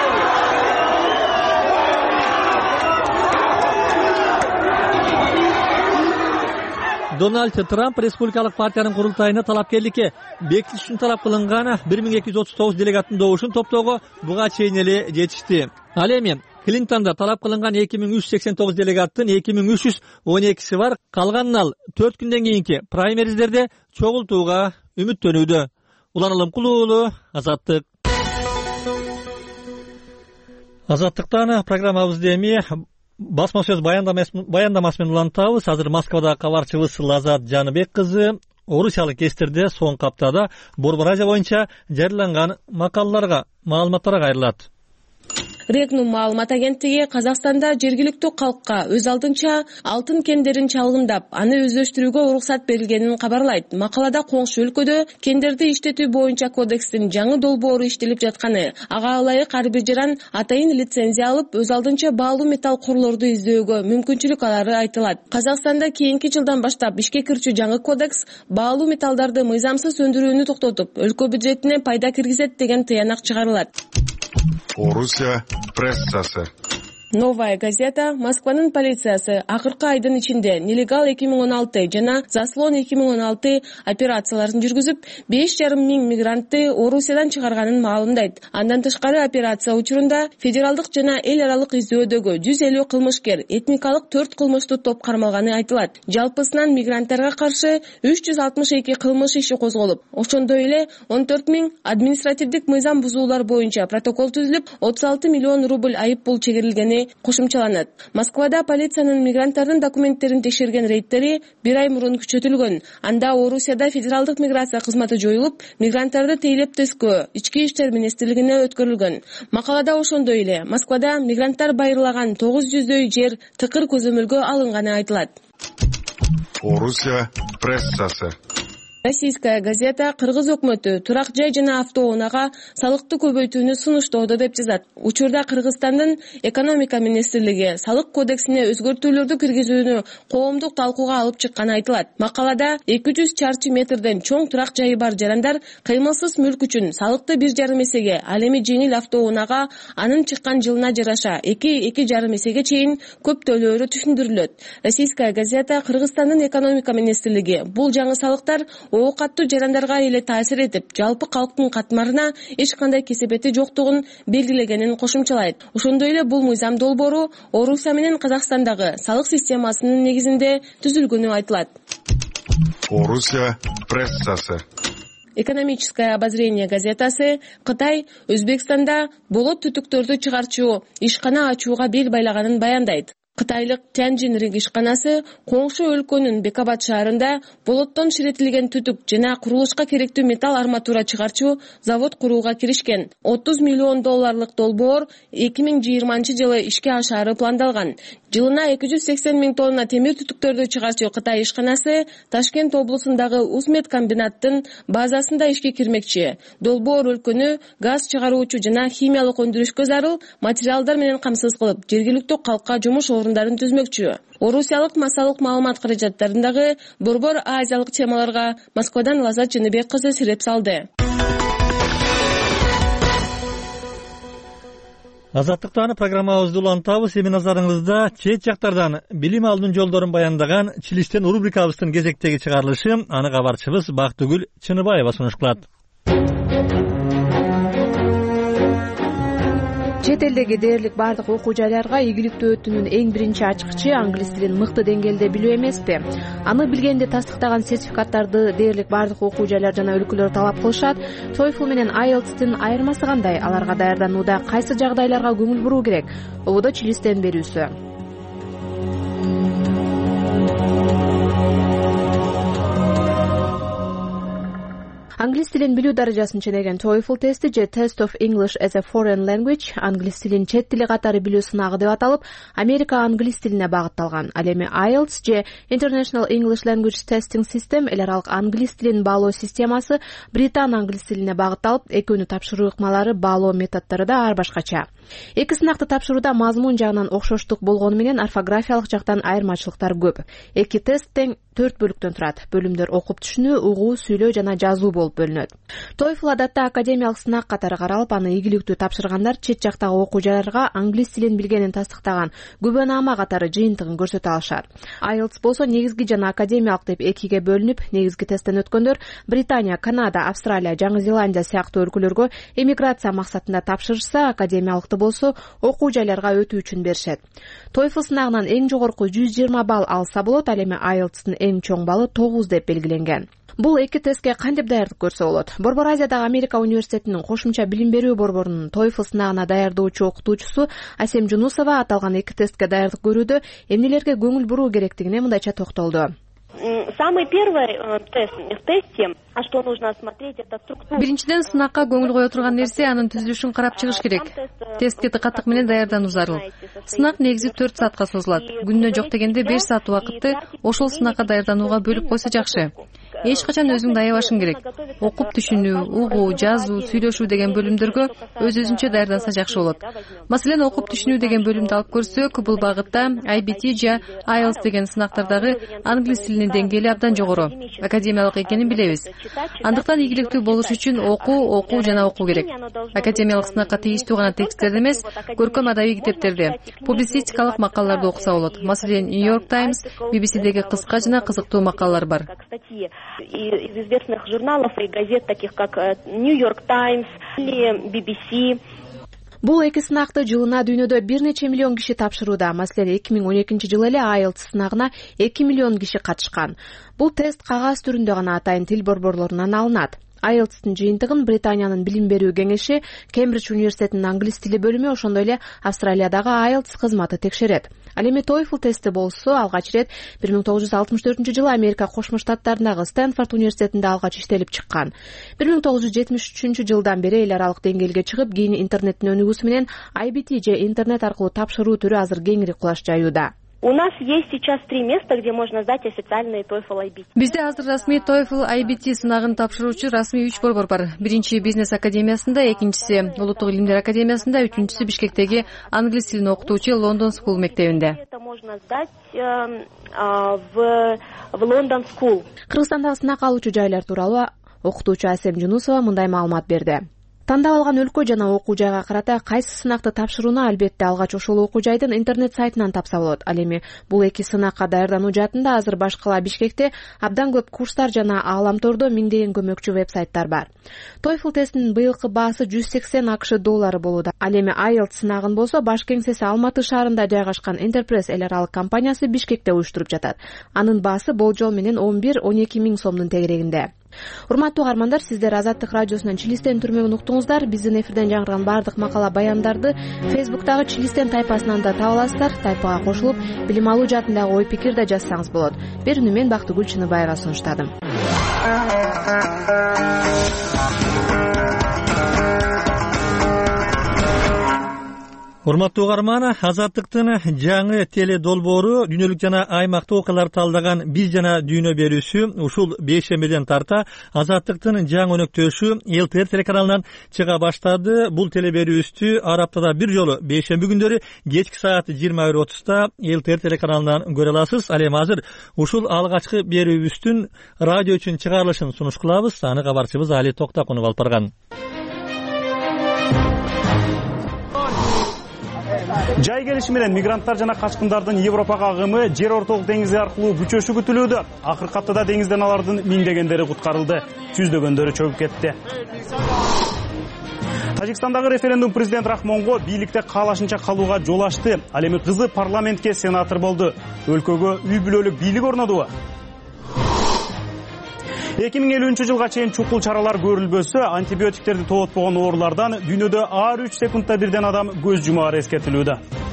A: Дональд Трамп Республикалык партиянын курултайына талапкерликке бекитиш үчүн талап кылынган бир миң эки жүз отуз тогуз делегаттын добушун топтоого буга чейин эле жетишти. Ал эми Клинтонда талап кылынган эки миң үч жүз сексен тогуз делегаттын эки миң үч жүз он экиси бар. Калганын ал төрт күндөн кийинки праймериздерде чогултууга үмүттөнүүдө. Уланылым Кулуулу, Азаттык. Азаттыктан программабызды эми басма сөз баяндамасы менен улантабыз. Азыр Москвада кабарчыбыз Лазат Жаныбек кызы орусиялык эстерде соңку аптада Борбор Азия боюнча жарыяланган макалаларга, маалыматтарга кайрылат.
K: Регнум маалымат агенттиги Казакстанда жергиликтүү калкка өз алдынча алтын кендерин чалгындап, аны өздөштүрүүгө уруксат берилгенин кабарлайт. Макалада коңшу өлкөдө кендерди иштетүү боюнча кодекстин жаңы долбоору иштелип жатканы, ага ылайык ар бир жаран атайын лицензия алып, өз алдынча баалуу металл курлорду издөөгө мүмкүнчүлүк алары айтылат. Казакстанда кийинки жылдан баштап ишке кирчү жаңы кодекс баалуу металлдарды мыйзамсыз өндүрүүнү токтотуп, өлкө бюджетине пайда киргизет деген тыянак чыгарылат.
L: Орусия прессасы.
K: Новая газета Москванын полициясы акыркы айдын ичинде нелегал эки миң он алты жана заслон эки миң он алты операцияларын жүргүзүп, беш жарым миң мигрантты Орусиядан чыгарганын маалымдайт. Андан тышкары операция учурунда федералдык жана эл аралык издөөдөгү жүз элүү кылмышкер, этникалык төрт кылмыштуу топ кармалганы айтылат. Жалпысынан мигранттарга каршы үч жүз алтымыш эки кылмыш иши козголуп, ошондой эле он төрт миң административдик мыйзам бузуулар боюнча протокол түзүлүп, отуз алты миллион рубль айып пул чегерилгени кошумчаланат. Москвада полициянын мигранттардын документтерин текшерген рейдтери бир ай мурун күчөтүлгөн. Анда Орусияда федералдык миграция кызматы жоюлуп, мигранттарды тейлеп тескөө ички иштер министрлигине өткөрүлгөн. Макалада ошондой эле Москвада мигранттар байырлаган тогуз жүздөй жер тыкыр көзөмөлгө алынганы айтылат.
L: Орусия прессасы.
K: Российская газета Кыргыз өкмөтү турак жай жана автоунаага салыкты көбөйтүүнү сунуштоодо деп жазат. Учурда Кыргызстандын экономика министрлиги салык кодексине өзгөртүүлөрдү киргизүүнү коомдук талкууга алып чыкканы айтылат. Макалада эки жүз чарчы метрден чоң турак жайы бар жарандар кыймылсыз мүлк үчүн салыкты бир жарым эсеге, ал эми жеңил автоунаага анын чыккан жылына жараша эки эки жарым эсеге чейин көп төлөөрү түшүндүрүлөт. Российская газета Кыргызстандын экономика министрлиги бул жаңы салыктар оокаттуу жарандарга эле таасир этип, жалпы калктын катмарына эч кандай кесепети жоктугун белгилегенин кошумчалайт. Ошондой эле бул мыйзам долбоору Орусия менен Казакстандагы салык системасынын негизинде түзүлгөнү айтылат.
L: Орусия прессасы.
K: Экономическое обозрение газетасы Кытай Өзбекстанда болот түтүктөрдү чыгарчу ишкана ачууга бел байлаганын баяндайт. Кытайлык Тяньжин ринг ишканасы коңшу өлкөнүн Бекабад шаарында болоттон ширетилген түтүк жана курулушка керектүү металл арматура чыгарчу завод курууга киришкен. отуз миллион долларлык долбоор эки миң жыйырманчы жылы ишке ашаары пландалган. Жылына эки жүз сексен миң тонна темир түтүктөрдү чыгарчу Кытай ишканасы Ташкент облусундагы Усмет комбинаттын базасында ишке кирмекчи. Долбоор өлкөнү газ чыгаруучу жана химиялык өндүрүшкө зарыл материалдар менен камсыз кылып, жергиликтүү калкка жумуш орундарын түзмөкчү. Орусиялык массалык маалымат каражаттарындагы борбор азиялык темаларга Москвадан Лазат Жаныбек кызы сиреп салды.
A: Азаттыктан программабызды улантабыз. Эми назарыңызда чет жактардан билим алуунун жолдорун баяндаган Чилиштен рубрикабыздын кезектеги чыгарылышы. Аны кабарчыбыз Бактыгүл Чыныбаева сунуш кылат.
M: Чет элдеги дээрлик бардык окуу жайларга ийгиликтүү өтүүнүн эң биринчи ачкычы англис тилин мыкты деңгээлде билүү эмеспи? Аны билгенди тастыктаган сертификаттарды дээрлик бардык окуу жайлар жана өлкөлөр талап кылышат. TOEFL менен айлтстын айырмасы кандай? Аларга даярданууда кайсы жагдайларга көңүл буруу керек? Ободо Чилистен берүүсү. Англис тилин билүү даражасын ченеген TOEFL тести же Test of English as a Foreign Language англис тилин чет тили катары билүү сынагы деп аталып, Америка англис тилине багытталган. Ал эми айлтс же International English Language Testing System эл аралык англис тилин баалоо системасы Британ англис тилине багытталып, экөөнүн тапшыруу ыкмалары, баалоо методдору да ар башкача. Эки сынакты тапшырууда мазмун жагынан окшоштук болгону менен орфографиялык жактан айырмачылыктар көп. Эки тест тең төрт бөлүктөн турат. Бөлүмдөр окуп түшүнүү, угуу, сүйлөө жана жазуу болуп бөлүнөт. TOEFL адатта академиялык сынак катары каралып, аны ийгиликтүү тапшыргандар чет жактагы окуу жайларга англис тилин билгенин тастыктаган күбөнаама катары жыйынтыгын көрсөтө алышат. айлтс болсо негизги жана академиялык деп экиге бөлүнүп, негизги тесттен өткөндөр Британия, Канада, Австралия, Жаңы Зеландия сыяктуу өлкөлөргө эмиграция максатында тапшырышса, академиялыкты болсо окуу жайларга өтүү үчүн беришет. TOEFL сынагынан эң жогорку жүз жыйырма балл алса болот, ал эми айлтстын эң чоң баллы тогуз деп белгиленген. Бул эки тестке кантип даярдык көрсө болот? Борбор Азиядагы Америка университетинин кошумча билим берүү борборунун TOEFL сынагына даярдоочу окутуучусу Асем Жунусова аталган эки тестке даярдык көрүүдө эмнелерге көңүл буруу керектигине мындайча токтолду.
N: Самый первый тест в тесте, а что нужно смотреть, это структура.
O: Биринчиден сынакка көңүл кое турган нерсе анын түзүлүшүн карап чыгыш керек. Тестке тыкаттык менен даярдануу зарыл. Сынак негизи төрт саатка созулат. Күнүнө жок дегенде беш саат убакытты ошол сынакка даярданууга бөлүп койсо жакшы. Эч качан өзүңдү аябашың керек. Окуп түшүнүү, угуу, жазуу, сүйлөшүү деген бөлүмдөргө өз өзүнчө даярданса жакшы болот. Маселен, окуп түшүнүү деген бөлүмдү алып көрсөк, бул багытта ай би ти же айлтс деген сынактардагы англис тилинин деңгээли абдан жогору. Академиялык экенин билебиз. Андыктан ийгиликтүү болуш үчүн окуу, окуу жана окуу керек. Академиялык сынакка тийиштүү гана тексттерди эмес, көркөм адабий китептерди, публицистикалык макалаларды окуса болот. Маселен, New York Times, би би си-деги кыска жана кызыктуу макалалар бар.
N: Из известных журналов и газет, таких как New York Times или би би си.
M: Бул эки сынакты жылына дүйнөдө бир нече миллион киши тапшырууда. Маселен, эки миң он экинчи жылы эле айлтс сынагына эки миллион киши катышкан. Бул тест кагаз түрүндө гана атайын тил борборлорунан алынат. айлтстын жыйынтыгын Британиянын билим берүү кеңеши, Кембридж университетинин англис тили бөлүмү, ошондой эле Австралиядагы айлтс кызматы текшерет. Ал эми TOEFL тести болсо, алгач ирет бир миң тогуз жүз алтымыш төртүнчү жылы Америка Кошмо Штаттарындагы Стэнфорд университетинде алгач иштелип чыккан. бир миң тогуз жүз жетимиш үчүнчү жылдан бери эл аралык деңгээлге чыгып, кийин интернеттин өнүгүүсү менен ай би ти же интернет аркылуу тапшыруу түрү азыр кеңири кулаш жаюуда.
N: У нас есть сейчас три места, где можно сдать официальный TOEFL ай би ти.
O: Бизде азыр расмий TOEFL ай би ти сынагын тапшыруучу расмий үч борбор бар. Биринчи бизнес академиясында, экинчиси улуттук илимдер академиясында, үчүнчүсү Бишкектеги англис тилин окутуучу Лондон School мектебинде.
N: Это можно сдать в в Лондон School.
M: Кыргызстандагы сынак алуучу жайлар тууралуу окутуучу Асем Жунусова мындай маалымат берди. Тандап алган өлкө жана окуу жайга карата кайсы сынакты тапшырууну албетте алгач ошол окуу жайдын интернет сайтынан тапса болот. Ал эми бул эки сынакка даярдануу жаатында азыр баш кала Бишкекте абдан көп курстар жана ааламтордо миңдеген көмөкчү вебсайттар бар. TOEFL тестинин быйылкы баасы жүз сексен акш доллары болууда. Ал эми айлтс сынагын болсо баш кеңсеси Алматы шаарында жайгашкан Enterprise эл аралык компаниясы Бишкекте уюштуруп жатат. Анын баасы болжол менен он бир он эки миң сомдун тегерегинде. Урматтуу каармандар, сиздер Азаттык радиосунан Чилистен түрмөгүн уктуңуздар. Биздин эфирден жаңырган бардык макала баяндарды Facebook'тагы Чилистен тайпасынан да таба аласыздар. Тайпага кошулуп, билим алуу жаатындагы ой пикир да жазсаңыз болот. Берүүнү мен Бактыгүл Чыныбаева сунуштадым.
A: Урматтуу каарман, Азаттыктын жаңы теле долбоору дүйнөлүк жана аймактык окуяларды талдаган биз жана дүйнө берүүсү ушул бейшембеден тарта Азаттыктын жаңы өнөктөшү эл ти эр телеканалынан чыга баштады. Бул теле берүүбүздү ар аптада бир жолу бейшемби күндөрү кечки саат жыйырма бир отузда эл ти эр телеканалынан көрө аласыз. Ал эми азыр ушул алгачкы берүүбүздүн радио үчүн чыгарылышын сунуш кылабыз. Аны кабарчыбыз Али Токтакунов алып барган.
F: Жай келиши менен мигранттар жана качкындардын Европага агымы жер ортолук деңизи аркылуу күчөшү күтүлүүдө. Акыркы аптада деңизден алардын миңдегендери куткарылды, жүздөгөндөрү чөгүп кетти. Тажикстандагы референдум президент Рахмонго бийликте каалашынча калууга жол ачты. Ал эми кызы парламентке сенатор болду. Өлкөгө үй бүлөлүк бийлик орнодубу? эки миң элүүнчү жылга чейин чукул чаралар көрүлбөсө, антибиотиктерди тоотпогон оорулардан дүйнөдө ар үч секундда бирден адам көз жумаары эскертилүүдө.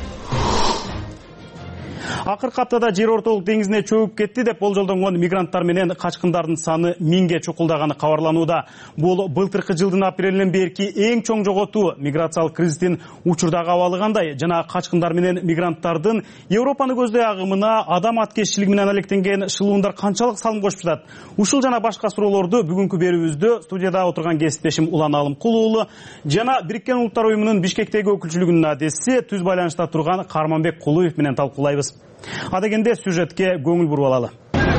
F: Акыркы аптада жер ортолук деңизине чөгүп кетти деп болжолдонгон мигранттар менен качкындардын саны миңге чукулдаганы кабарланууда. Бул былтыркы жылдын апрелинен берки эң чоң жоготуу. Миграциялык кризистин учурдагы абалы кандай жана качкындар менен мигранттардын Европаны көздөй агымына адам аткезчилиги менен алектенген шылуундар канчалык салым кошуп жатат? Ушул жана башка суроолорду бүгүнкү берүүбүздө студияда отурган кесиптешим Улан Алымкулуу уулу жана Бириккен Улуттар уюмунун Бишкектеги өкүлчүлүгүнүн адеси Түз байланышта турган Карманбек Кулуев менен талкуулайбыз. Адегенде сюжетке көңүл буруп алалы.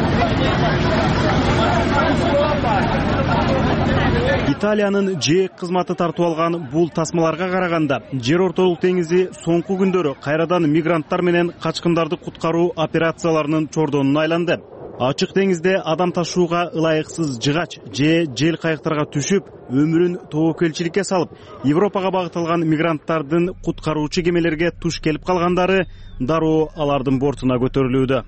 F: Италиянын жээк кызматы тартып алган бул тасмаларга караганда жер ортолук деңизи соңку күндөрү кайрадан мигранттар менен качкындарды куткаруу операцияларынын чордонуна айланды. Ачык деңизде адам ташууга ылайыксыз жыгач же жел кайыктарга түшүп, өмүрүн тобокелчиликке салып, Европага багытталган мигранттардын куткаруучу кемелерге туш келип калгандары дароо алардын бортуна көтөрүлүүдө.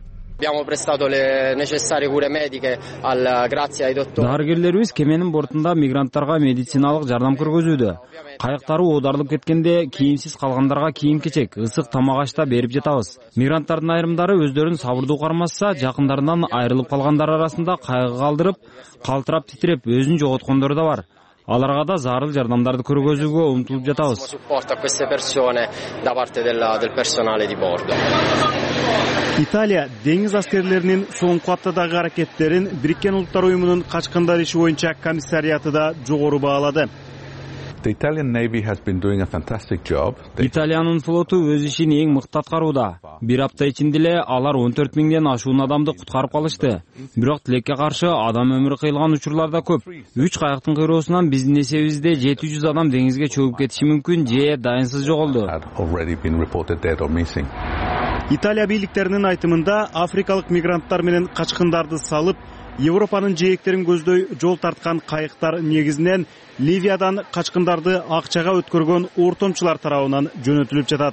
P: Дарыгерлерибиз кеменин бортунда мигранттарга медициналык жардам көргөзүүдө. Кайыктары оодарылып кеткенде кийимсиз калгандарга кийим-кечек, ысык тамак ашта берип жатабыз. Мигранттардын айрымдары өздөрүн сабырдуу кармашса, жакындарынан айрылып калгандар арасында кайгы калтырып, калтырап титиреп өзүн жоготкондор да бар. Аларга да зарыл жардамдарды көргөзүүгө умтулуп жатабыз.
F: Италия деңиз аскерлеринин соңку аптадагы аракеттерин Бириккен Улуттар уюмунун качкындар иши боюнча комиссариаты да жогору баалады.
P: Италиянын флоту өз ишин эң мыкты аткарууда. Бир апта ичинде эле алар он төрт миңден ашуун адамды куткарып калышты. Бирок тилекке каршы адам өмүрү кыйылган учурлар да көп. Үч кайыктын кыйроосунан биздин эсебибизде жети жүз адам деңизге чөгүп кетиши мүмкүн же дайынсыз жоголду.
F: Италия бийликтеринин айтымында африкалык мигранттар менен качкындарды салып, Европанын жээктерин көздөй жол тарткан кайыктар негизинен Ливиядан качкындарды акчага өткөргөн ортомчулар тарабынан жөнөтүлүп жатат.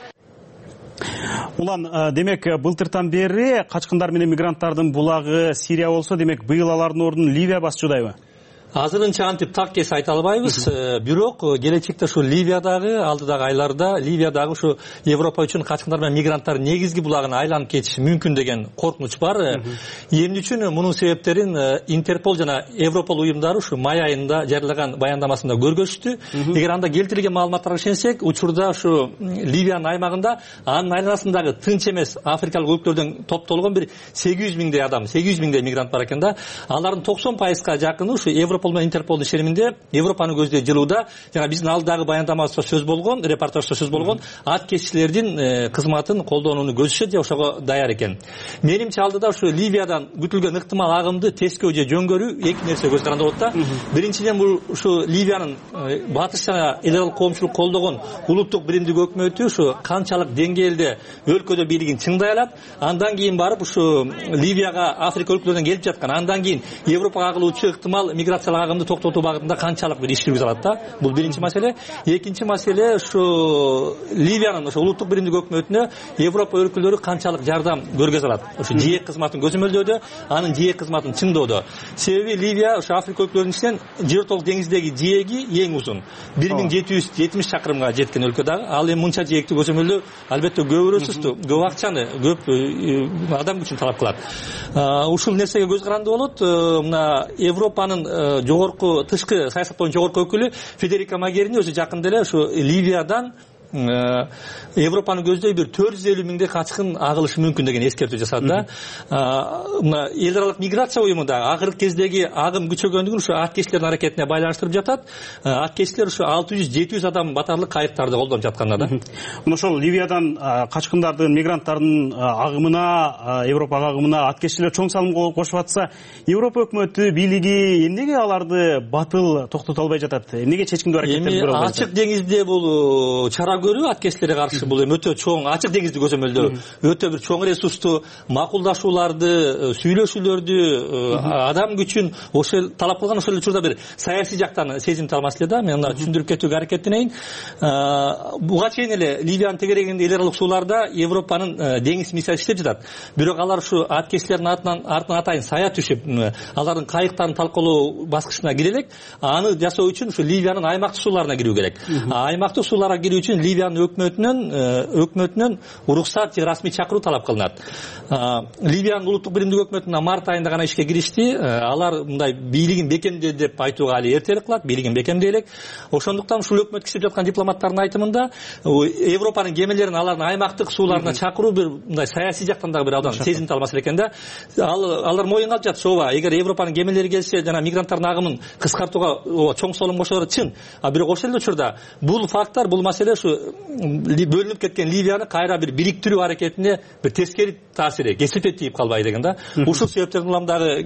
F: Улан, демек былтыртан бери качкындар менен мигранттардын булагы Сирия болсо, демек быйыл алардын ордун Ливия басчудайбы?
A: Азырынча антип так кес айта албайбыз, бирок келечекте ушу Ливиядагы алдыдагы айларда Ливиядагы ушу Европа үчүн качкындар менен мигранттар негизги булагына айланып кетиши мүмкүн деген коркунуч бар. Эмне үчүн мунун себептерин Интерпол жана Европол уюмдары ушу май айында жарыялаган баяндамасында көргөзүштү. Эгер анда келтирилген маалыматтарга ишенсек, учурда ушу Ливиянын аймагында анын айланасындагы тынч эмес африкалык өлкөлөрдөн топтолгон бир сегиз жүз миңдей адам, сегиз жүз миңдей мигрант бар экен да. Алардын токсон пайызга жакыны ушу Европол менен Интерполдун ишениминде Европаны көздөй жылууда, жана биздин алдагы баяндамабызда сөз болгон, репортажда сөз болгон ат кесчилердин кызматын колдонууну көздөшөт же ошого даяр экен. Менимче алдыда ушу Ливиядан күтүлгөн ыктымал агымды тескөө же жөнгөрүү эки нерсе көз каранды болот да. Биринчиден бул ушу Ливиянын батыш жана эл аралык коомчулук колдогон улуттук биримдик өкмөтү ушу канчалык деңгээлде өлкөдө бийлигин чыңдай алат, андан кийин барып ушу Ливияга Африка өлкөлөрүнөн келип жаткан, андан кийин Европага агылуучу ыктымал миграция агымды токтотуу багытында канчалык бир иш жүргүзө алат да. Бул биринчи маселе. Экинчи маселе ушу Ливиянын ушу улуттук биримдик өкмөтүнө Европа өлкөлөрү канчалык жардам көргөзө алат. Ушу жээк кызматын көзөмөлдөөдө, анын жээк кызматын чыңдоодо. Себеби Ливия ушу Африка өлкөлөрүнүн ичинен жер ортолук деңиздеги жээги эң узун. бир миң жети жүз жетимиш чакырымга жеткен өлкө дагы. Ал эми мынча жээкти көзөмөлдөө албетте көп ресурсту, көп акчаны, көп адам күчүн талап кылат. Ушул нерсеге көз каранды болот. Мына Европанын жогорку тышкы саясат боюнча жогорку өкүлү Федерика Могерини өзү жакында эле ушу Ливиядан Европаны көздөй бир төрт жүз элүү миңдей качкын агылышы мүмкүн деген эскертүү жасады да. Мына эл аралык миграция уюму да акыркы кездеги агым күчөгөндүгүн ушу ат кесчилердин аракетине байланыштырып жатат. Ат кесчилер ушу алты жүз жети жүз адам батарлык кайыктарды колдонуп жатканда да.
F: Мына ошол Ливиядан качкындардын, мигранттардын агымына, Европага агымына ат кесчилер чоң салым кошуп атса, Европа өкмөтү, бийлиги эмнеге аларды батыл токтото албай жатат? Эмнеге чечкиндүү аракеттерди көрө албайт?
A: Ачык деңизде бул чара көрүү аткечтилерге каршы бул эми өтө чоң ачык деңизди көзөмөлдөө өтө бир чоң ресурсту макулдашууларды сүйлөшүүлөрдү адам күчүн ошол талап кылган ошол учурда бир саясий жактан сезимтал маселе да. Мен аны түшүндүрүп кетүүгө аракеттенейин. Буга чейин эле Ливиянын тегерегинде эл аралык сууларда Европанын деңиз миссиясы иштеп жатат. Бирок алар ушу аткечтилердин артынан артынан атайын сая түшүп алардын кайыктарын талкалоо баскычына кире элек. Аны жасоо үчүн ушу Ливиянын аймактык сууларына кирүү керек. Аймактык сууларга кирүү үчүн Ливиянын өкмөтүнөн өкмөтүнөн уруксат же расмий чакыруу талап кылынат. Ливиянын улуттук биримдик өкмөтүнө март айында гана ишке киришти. Алар мындай бийлигин бекемдеди деп айтууга али эртерээк кылат. Бийлигин бекемдей элек. Ошондуктан ушул өкмөткө иштеп жаткан дипломаттардын айтымында Европанын кемелерин алардын аймактык сууларына чакыруу бир мындай саясий жактан дагы бир абдан сезимтал маселе экен да. Алар моюнга алып жатат. Ооба, эгер Европанын кемелери келсе, жана мигранттардын агымын кыскартууга чоң солум кошору чын. А бирок ошол эле учурда бул факттар, бул маселе ушу бөлүнүп кеткен Ливияны кайра бир бириктирүү аракетине бир тескери таасири, кесипет тийип калбай деген да. Ушул себептерден улам дагы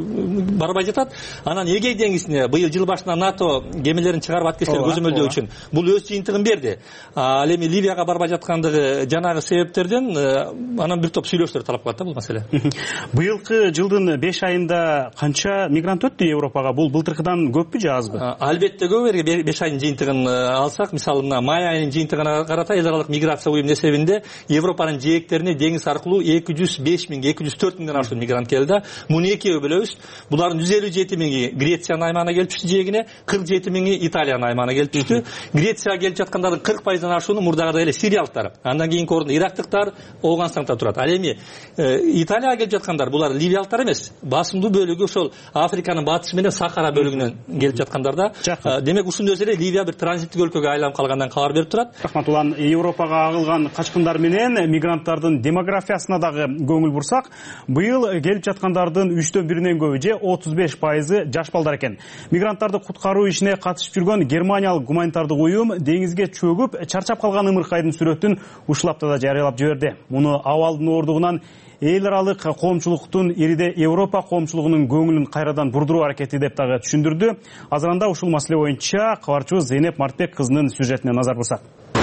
A: барбай жатат. Анан Эгей деңизине быйыл жыл башынан НАТО кемелерин чыгарып аткечтер көзөмөлдөө үчүн бул өз жыйынтыгын берди. Ал эми Ливияга барбай жаткандыгы жанагы себептерден анан бир топ сүйлөшүүлөр талап кылат да бул маселе.
F: Быйылкы жылдын беш айында канча мигрант өттү Европага? Бул былтыркыдан көппү же азбы?
A: Албетте көп. Эгер беш айдын жыйынтыгын алсак, мисалы мына май айынын жыйынтыгына карата эл аралык миграция уюмунун эсебинде Европанын жээктерине деңиз аркылуу эки жүз беш миң эки жүз төрт миңден ашуун мигрант келди. Муну экиге бөлөбүз. Булардын жүз элүү жети миңи Грециянын аймагына келип түштү жээгине, кырк жети миңи Италиянын аймагына келип түштү. Грецияга келип жаткандардын кырк пайыздан ашууну мурдагыдай эле сириялыктар. Андан кийинки орунда ирактыктар, Ооганстанда турат. Ал эми Италияга келип жаткандар булар ливиялыктар эмес. Басымдуу бөлүгү ошол Африканын батышы менен Сахара бөлүгүнөн келип жаткандар да. Демек ушунун өзү эле Ливия бир транзиттик өлкөгө айланып калгандан кабар берип турат.
F: Рахматулла, Европага агылган качкындар менен мигранттардын демографиясына дагы көңүл бурсак, быйыл келип жаткандардын үчтөн биринен көбү же отуз беш пайызы жаш балдар экен. Мигранттарды куткаруу ишине катышып жүргөн германиялык гуманитардык уюм деңизге чөгүп чарчап калган ымыркайдын сүрөтүн ушул аптада жарыялап жиберди. Муну абалдын оордугунан эл аралык коомчулуктун ириде Европа коомчулугунун көңүлүн кайрадан бурдуруу аракети деп дагы түшүндүрдү. Азырында ушул маселе боюнча кабарчыбыз Зейнеп Мартбек кызынын сюжетине назар бурсак.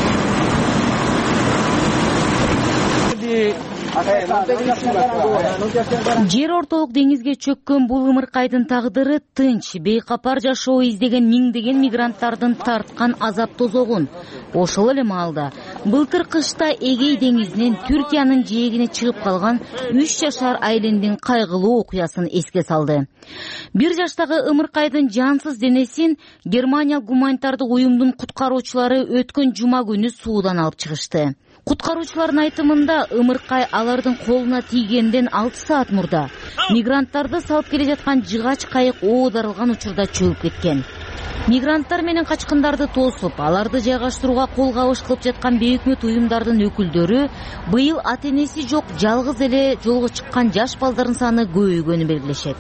Q: Жер ортолук деңизге чөккөн бул ымыркайдын тагдыры тынч, бейкапар жашоо издеген миңдеген мигранттардын тарткан азап тозогун. Ошол эле маалда былтыр кышта Эгей деңизинен Түркиянын жээгине чыгып калган үч жашар айлендин кайгылуу окуясын эске салды. Бир жаштагы ымыркайдын жансыз денесин Германия гуманитардык уюмдун куткаруучулары өткөн жума күнү суудан алып чыгышты. Куткаруучулардын айтымында ымыркай алардын колуна тийгенден алты саат мурда мигранттарды салып келе жаткан жыгач кайык оодарылган учурда чөгүп кеткен. Мигранттар менен качкындарды тосуп, аларды жайгаштырууга кол кабыш кылып жаткан бейөкмөт уюмдардын өкүлдөрү быйыл ата-энеси жок жалгыз эле жолго чыккан жаш балдардын саны көбөйгөнүн белгилешет.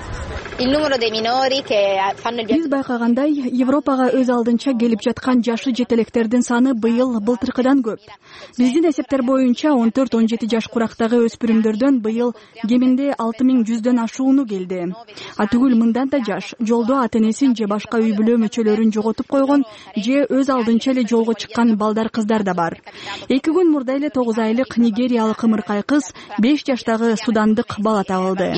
R: Биз байкагандай, Европага өз алдынча келип жаткан жашы жетелектердин саны быйыл былтыркыдан көп. Биздин эсептер боюнча он төрт он жети жаш курактагы өспүрүмдөрдөн быйыл кеминде алты миң жүздөн ашууну келди. А түгүл мындан да жаш жолдо ата-энесин же башка үй бүлө мүчөлөрүн жоготуп койгон же өз алдынча эле жолго чыккан балдар кыздар да бар. Эки күн мурда эле тогуз айлык нигериялык ымыркай кыз беш жаштагы судандык бала табылды.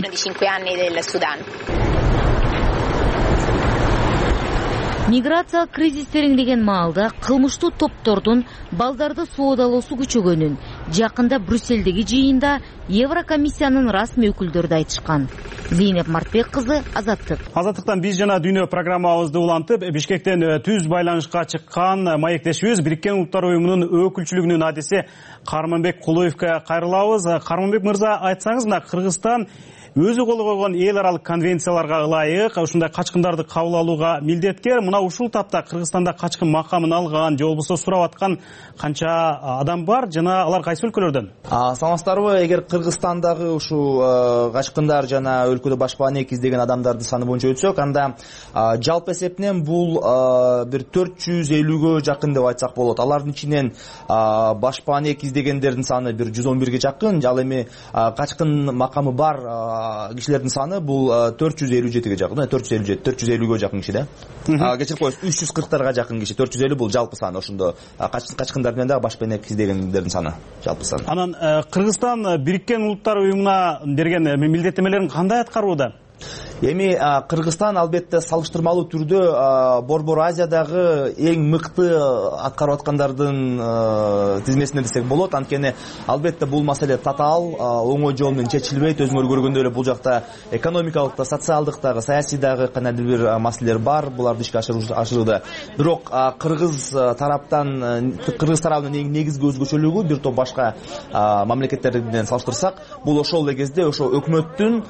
Q: Миграция кризис тереңдеген маалда кылмыштуу топтордун балдарды соодалоосу күчөгөнүн жакында Брюссельдеги жыйында Еврокомиссиянын расмий өкүлдөрү да айтышкан. Зейнеп Мартбек кызы, Азаттык.
F: Азаттыктан биз жана дүйнө программабызды улантып, Бишкектен түз байланышка чыккан маектешибиз Бириккен Улуттар уюмунун өкүлчүлүгүнүн адиси Карманбек Кулуевке кайрылабыз. Карманбек мырза, айтсаңыз, мына Кыргызстан өзү кол койгон эл аралык конвенцияларга ылайык ушундай качкындарды кабыл алууга милдеткер. Мына ушул тапта Кыргызстанда качкын макамын алган же болбосо сурап аткан канча адам бар жана алар кайсы өлкөлөрдөн?
S: Саламатсыздарбы? Эгер Кыргызстандагы ушул качкындар жана өлкөдө башпаанек издеген адамдардын саны боюнча өтсөк, анда жалпы эсептенен бул бир төрт жүз элүүгө жакын деп айтсак болот. Алардын ичинен башпаанек издегендердин саны бир жүз он бирге жакын. Ал эми качкын макамы бар кишилердин саны бул төрт жүз элүү жетиге жакын, төрт жүз элүү жети төрт жүз элүүгө жакын киши да. Кечирип коесуз, үч жүз кырктарга жакын киши. төрт жүз элүү бул жалпы саны, ошондо качкындар менен дагы баш бенек издегендердин саны, жалпы саны.
F: Анан Кыргызстан Бириккен Улуттар уюмуна берген милдеттемелерин кандай аткарууда?
S: Эми Кыргызстан албетте салыштырмалуу түрдө Борбор Азиядагы эң мыкты аткарып аткандардын тизмесинде десек болот. Анткени албетте бул маселе татаал, оңой жол менен чечилбейт. Өзүңөр көргөндөй эле бул жакта экономикалык да, социалдык дагы, саясий дагы кандайдыр бир маселелер бар. Буларды ишке ашырууда. Бирок кыргыз тараптан, кыргыз тарабынын негизги өзгөчөлүгү бир топ башка мамлекеттер менен салыштырсак, бул ошол эле кезде ошо өкмөттүн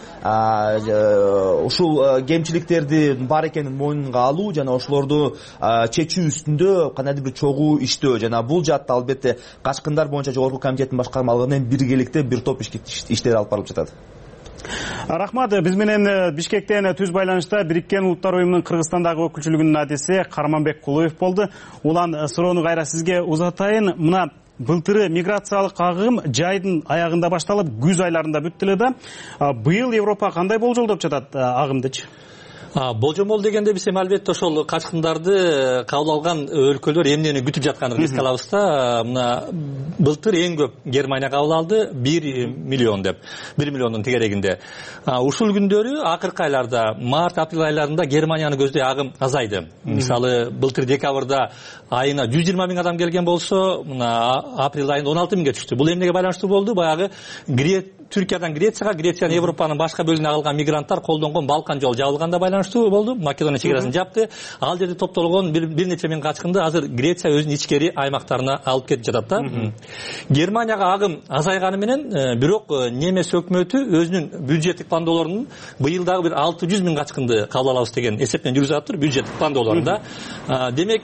S: ушул кемчиликтердин бар экенин мойнунга алуу жана ошолорду чечүү үстүндө кандайдыр бир чогуу иштөө. Жана бул жаатта албетте качкындар боюнча жогорку комитеттин башкармалыгы менен биргеликте бир топ иштер алып барылып жатат.
F: Рахмат. Биз менен Бишкектен түз байланышта Бириккен Улуттар уюмунун Кыргызстандагы өкүлчүлүгүнүн адиси Карманбек Кулуев болду. Улан суроону кайра сизге узатайын. Мына былтыры миграциялык агым жайдын аягында башталып, күз айларында бүттү эле да. Быйыл Европа кандай болжолдоп жатат агымдычы?
A: Болжомол дегенде биз эми албетте ошол качкындарды кабыл алган өлкөлөр эмнени күтүп жатканын биз калабыз да. Мына былтыр эң көп Германия кабыл алды, бир миллион деп, бир миллиондун тегерегинде. Ушул күндөрү акыркы айларда, март, апрель айларында Германияны көздөй агым азайды. Мисалы былтыр декабрда айына жүз жыйырма миң адам келген болсо, мына апрель айында он алты миңге түштү. Бул эмнеге байланыштуу болду? Баягы Түркиядан Грецияга, Грециядан Европанын башка бөлүгүнө агылган мигранттар колдонгон Балкан жолу жабылганда байланыштуу болду. Македония чекарасын жапты. Ал жерде топтолгон бир нече миң качкынды азыр Греция өзүнүн ичкери аймактарына алып кетип жатат да. Германияга агым азайганы менен, бирок немес өкмөтү өзүнүн бюджеттик пландоолорунун быйыл дагы бир алты жүз миң качкынды кабыл алабыз деген эсептен жүргүзүп атыптыр бюджеттик пландоолорунда. Демек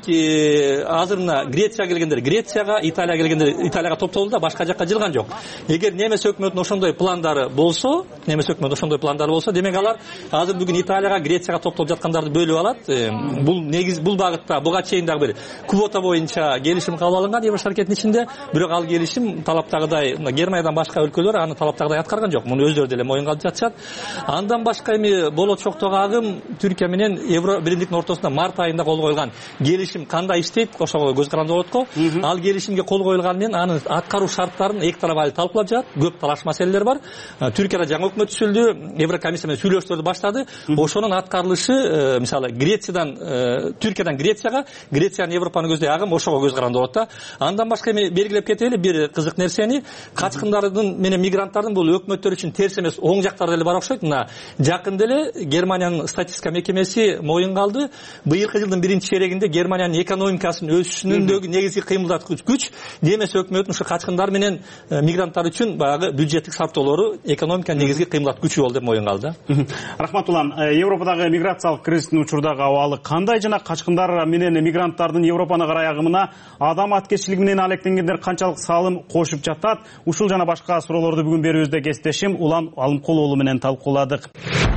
A: азыр мына Грецияга келгендер Грецияга, Италияга келгендер Италияга топтолду да, башка жакка жылган жок. Эгер немес өкмөтүнүн ошондой пландары болсо, немес өкмөтүнүн ошондой пландары болсо, демек алар азыр бүгүн Италияга, Грецияга топтолуп жаткандарды бөлүп алат. Бул негиз бул багытта буга чейин дагы бир квота боюнча келишим кабыл алынган Евро шаркеттин ичинде, бирок ал келишим талаптагыдай Германиядан башка өлкөлөр аны талаптагыдай аткарган жок. Муну өздөрү деле моюнга алып жатышат. Андан башка эми болот шоктогу агым Түркия менен Евро биримдиктин ортосунда март айында кол коюлган келишим кандай иштейт, ошого көз каранды болот го. Ал келишимге кол коюлган менен анын аткаруу шарттарын эки тарап али талкуулап жатат. Көп талаш маселелер бар. Түркияда жаңы өкмөт түзүлдү, Еврокомиссия менен сүйлөшүүлөрдү баштады. Ошонун аткарылышы, мисалы Грециядан Түркиядан Грецияга, Грециядан Европаны көздөй агым ошого көз каранды болот да. Андан башка эми белгилеп кетели бир кызык нерсени, качкындардын менен мигранттардын бул өкмөттөр үчүн терс эмес, оң жактары деле бар окшойт. Мына жакында эле Германиянын статистика мекемеси моюнга алды. Быйылкы жылдын биринчи чейрегинде Германиянын экономикасынын өсүшүнүндөгү негизги кыймылдаткыч күч немес өкмөтүнүн ушу качкындар менен мигранттар үчүн баягы бюджеттик сарптоолору экономиканын негизги кыймылдат күчү болду деп моюнга алды.
F: Рахмат улан. Европадагы миграциялык кризистин учурдагы абалы кандай жана качкындар менен мигранттардын Европаны карай агымына адам аткечилиги менен алектенгендер канчалык салым кошуп жатат? Ушул жана башка суроолорду бүгүн берүүбүздө кесиптешим Улан Алымкул уулу менен талкууладык.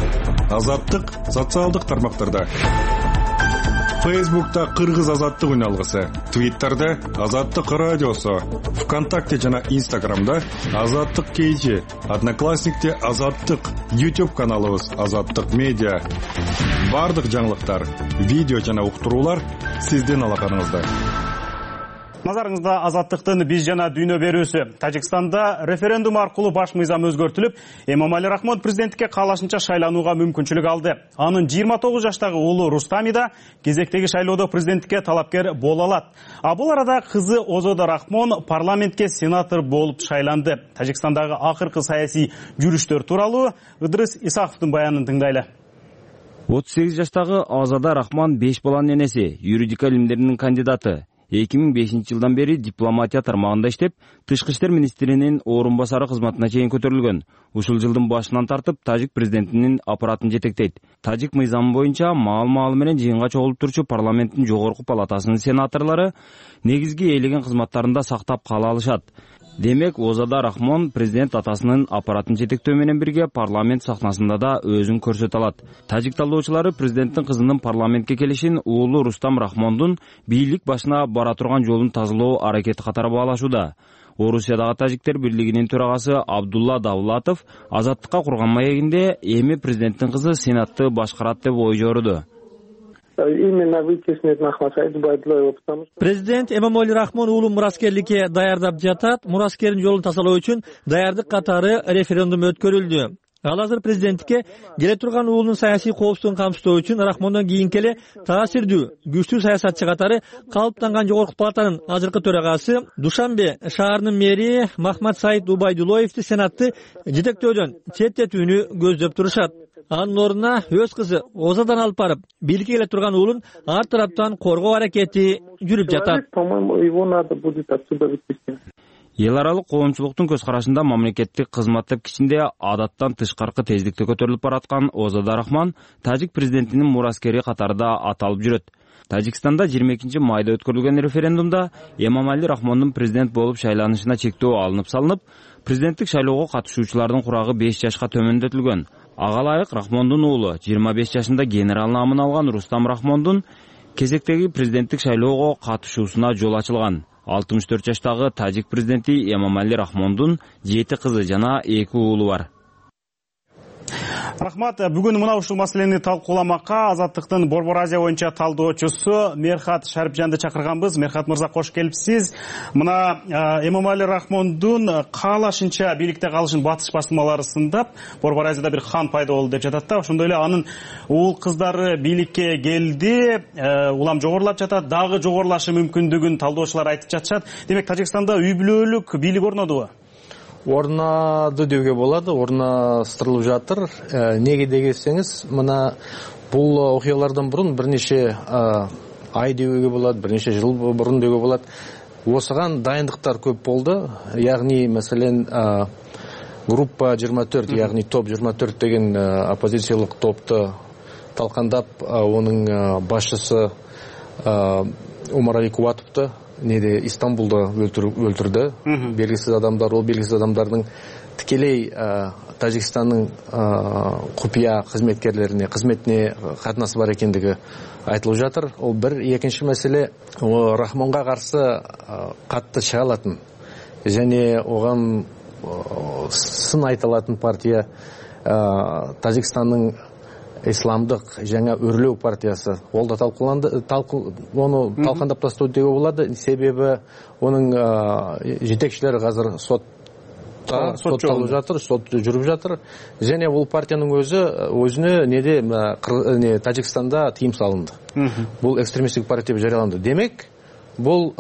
L: Азаттык социалдык тармактарда. Фейсбукта Кыргыз азаттык үналгысы, Твиттерде Азаттык радиосу, ВКонтакте жана Инстаграмда Азаттык кейжи, Одноклассникте Азаттык, YouTube каналыбыз Азаттык медиа. Бардык жаңылыктар, видео жана уктуруулар сиздин алаканыңызда.
F: Назарыңызда Азаттыктын биз жана дүйнө берүүсү. Тажикстанда референдум аркылуу баш мыйзам өзгөртүлүп, Эмомали Рахмон президенттикке каалашынча шайланууга мүмкүнчүлүк алды. Анын жыйырма тогуз жаштагы уулу Рустами да кезектеги шайлоодо президенттикке талапкер боло алат. А бул арада кызы Озодо Рахмон парламентке сенатор болуп шайланды. Тажикстандагы акыркы саясий жүрүштөр тууралуу Ыдрыс Исаховдун баянын тыңдайлы.
P: отуз сегиз жаштагы Озодо Рахмон беш баланын энеси, юридика илимдеринин кандидаты. эки миң бешинчи жылдан бери дипломатия тармагында иштеп, тышкы иштер министринин орун басары кызматына чейин көтөрүлгөн. Ушул жылдын башынан тартып тажик президентинин аппаратын жетектейт. Тажик мыйзамы боюнча маал-маалы менен жыйынга чогулуп турчу парламенттин жогорку палатасынын сенаторлору негизги ээлеген кызматтарында сактап кала алышат. Демек, Озодо Рахмон президент атасынын аппаратын жетектөө менен бирге парламент сахнасында да өзүн көрсөтө алат. Тажик талоочулары президенттин кызынын парламентке келишин уулу Рустам Рахмондун бийлик башына бара турган жолун тазалоо аракети катары баалашууда. Орусиядагы тажиктер бирлигинин төрагасы Абдулла Давлатов Азаттыкка курган маегинде эми президенттин кызы сенатты башкарат деп ой жоруду.
A: Президент Эмомали Рахмон уулун мураскерликке даярдап жатат. Мураскердин жолун тазалоо үчүн даярдык катары референдум өткөрүлдү. Ал азыр президенттикке келе турган уулунун саясий коопсуздугун камсыздоо үчүн Рахмондон кийинки эле таасирдүү, күчтүү саясатчы катары калыптанган жогорку палатанын азыркы төрагасы Душанбе шаарынын мэри Махмад Саид Убайдулоевди сенатты жетектөөдөн четтетүүнү көздөп турушат. Анын ордуна өз кызы Озадан алып барып, бийликке келе турган уулун ар тараптан коргоо аракети жүрүп жатат.
P: Эл аралык коомчулуктун көз карашында мамлекеттик кызмат тепкичинде адаттан тышкаркы тездикте көтөрүлүп бараткан Озада Рахман тажик президентинин мураскери катарында аталып жүрөт. Тажикстанда жыйырма экинчи майда өткөрүлгөн референдумда Эмомали Рахмондун президент болуп шайланышына чектөө алынып салынып, президенттик шайлоого катышуучулардын курагы беш жашка төмөндөтүлгөн. Ага ылайык Рахмондун уулу жыйырма беш жашында генерал намын алган Рустам Рахмондун кезектеги президенттик шайлоого катышуусуна жол ачылган. алтымыш төрт жаштагы тажик президенти Эмомали Рахмондун жети кызы жана эки уулу бар.
F: Рахмат, бүгүн мына ушул маселени талкууламакка Азаттыктын Борбор Азия боюнча талдоочусу Мерхат Шарипжанды чакырганбыз. Мерхат мырза, кош келипсиз. Мына Эмомали Рахмондун каалашынча бийликте калышын батыш басылмалары сындап, Борбор Азияда бир хан пайда болду деп жатат да. Ошондой эле анын уул кыздары бийликке келди, улам жогорулап жатат, дагы жогорулашы мүмкүндүгүн талдоочулар айтып жатышат. Демек, Тажикстанда үй бүлөлүк бийлик орнодубу?
I: Орнады деуге болады, орнастырылып жатыр. Неге дегенсеңиз, мына бул окуялардан бурун бир нече ай деуге болады, бир нече жыл бурун деуге болады. Осыған дайындыктар көп болду. Ягни, маселен, группа жыйырма төрт, ягни топ жыйырма төрт деген оппозициялык топту талкандап, онун башчысы Умар Али Кубатовду неде Истанбулда өлтүрдү. Белгисиз адамдар, ол белгисиз адамдардын тикелей Тажикстандын купуя кызметкерлерине, кызметине катнасы бар экендиги айтылып жатыр. Ол бир. Экинчи маселе, Рахмонго каршы катты чыга алатын және оган сын айта алатын партия Тажикстандын исламдык жаңа өрлөө партиясы. Ол да талкууланды, оны талкандап тастоо деуге болот. Себеби онун жетекчилери азыр сотта сотталып жатыр, сот жүрүп жатыр. Және бул партиянын өзү өзүнө неде Тажикстанда тыйым салынды. Бул экстремисттик партия деп жарыяланды. Демек, бул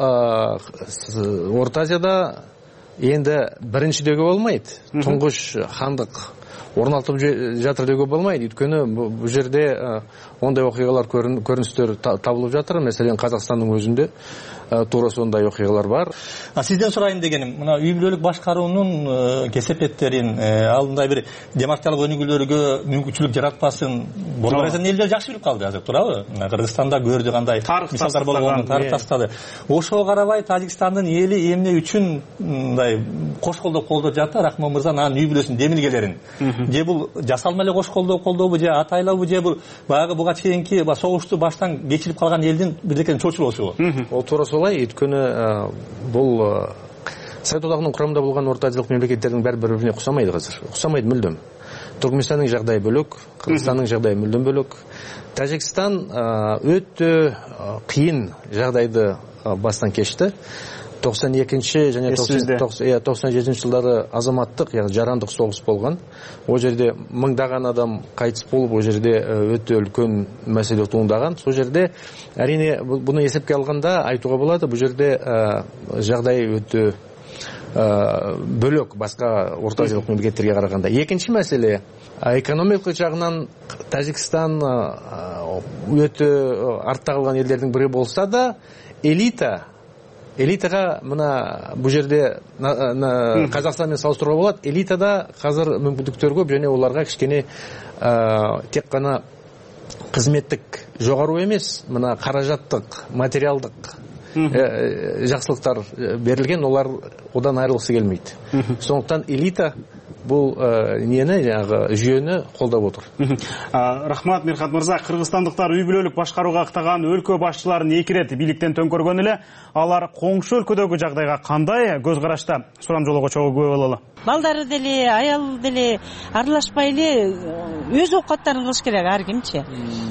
I: Орто Азияда енді бірінші деуге болмайды. Туңгуш хандык орналтып жатыр деуге болмайды. Өйткені бұл жерде ондай окуялар, көрүнүстөр табылып жатыр. Мәселен, Казакстандын өзүндө туура сондай окуялар бар.
A: Сизден сурайын дегеним, мына үй бүлөлүк башкаруунун кесепеттерин, алдындай бир демократиялык өнүгүүлөргө мүмкүнчүлүк жаратпасын Борбор Азиянын элдери жакшы билип калды азыр, туурабы? Кыргызстанда көрдү кандай мисалдар болгонун тарых тастады. Ошого карабай Тажикстандын эли эмне үчүн мындай кош колдоп колдоп жатты Рахмон мырза анын үй бүлөсүнүн демилгелерин? Же бул жасалма эле кош колдоо колдообу, же атайлабы, же бул баягы буга чейинки согушту баштан кечирип калган элдин бирдекени чочулоосубу?
I: Ол туура солай. Өйткөнү бул Совет одагынын курамында болгон Орто Азиялык мемлекеттердин баары бири-бирине окшомойт азыр. Окшомойт мүлдөм. Туркменстандын жагдайы бөлөк, Кыргызстандын жагдайы мүлдөм бөлөк. Тажикстан өтө кыйын жагдайды бастан кечти. токсон экинчи жана токсон жетинчи жылдары азаматтык, яғни жарандык согуш болгон. Ол жерде мыңдаган адам кайтыс болуп, ол жерде өтө үлкөн маселе туындаган. Сол жерде әрине буну эсепке алганда айтууга болот, бул жерде жагдай өтө бөлөк башка Орто Азиялык мемлекеттерге караганда. Экинчи маселе, экономикалык жагынан Тажикстан өтө артта калган элдердин бири болса да, элита Элитага мына бу жерде Казакстан менен салыштырууга болот. Элитада азыр мүмкүндүктөр көп, және оларга кичкене тек гана кызметтик жогору эмес, мына каражаттык, материалдык жакшылыктар берилген, олар одан айрылгысы келмейт. Сондуктан элита бул эмнени жанагы жүйөнү колдоп отур.
F: Рахмат Мирхат мырза. Кыргызстандыктар үй бүлөлүк башкарууга ыктаган өлкө башчыларын эки ирет бийликтен төңкөргөн эле. Алар коңшу өлкөдөгү жагдайга кандай көз карашта? Сурам жолого чогуу күбө бололу.
T: Балдары деле, аял деле аралашпай эле өз оокаттарын кылыш керек ар кимчи.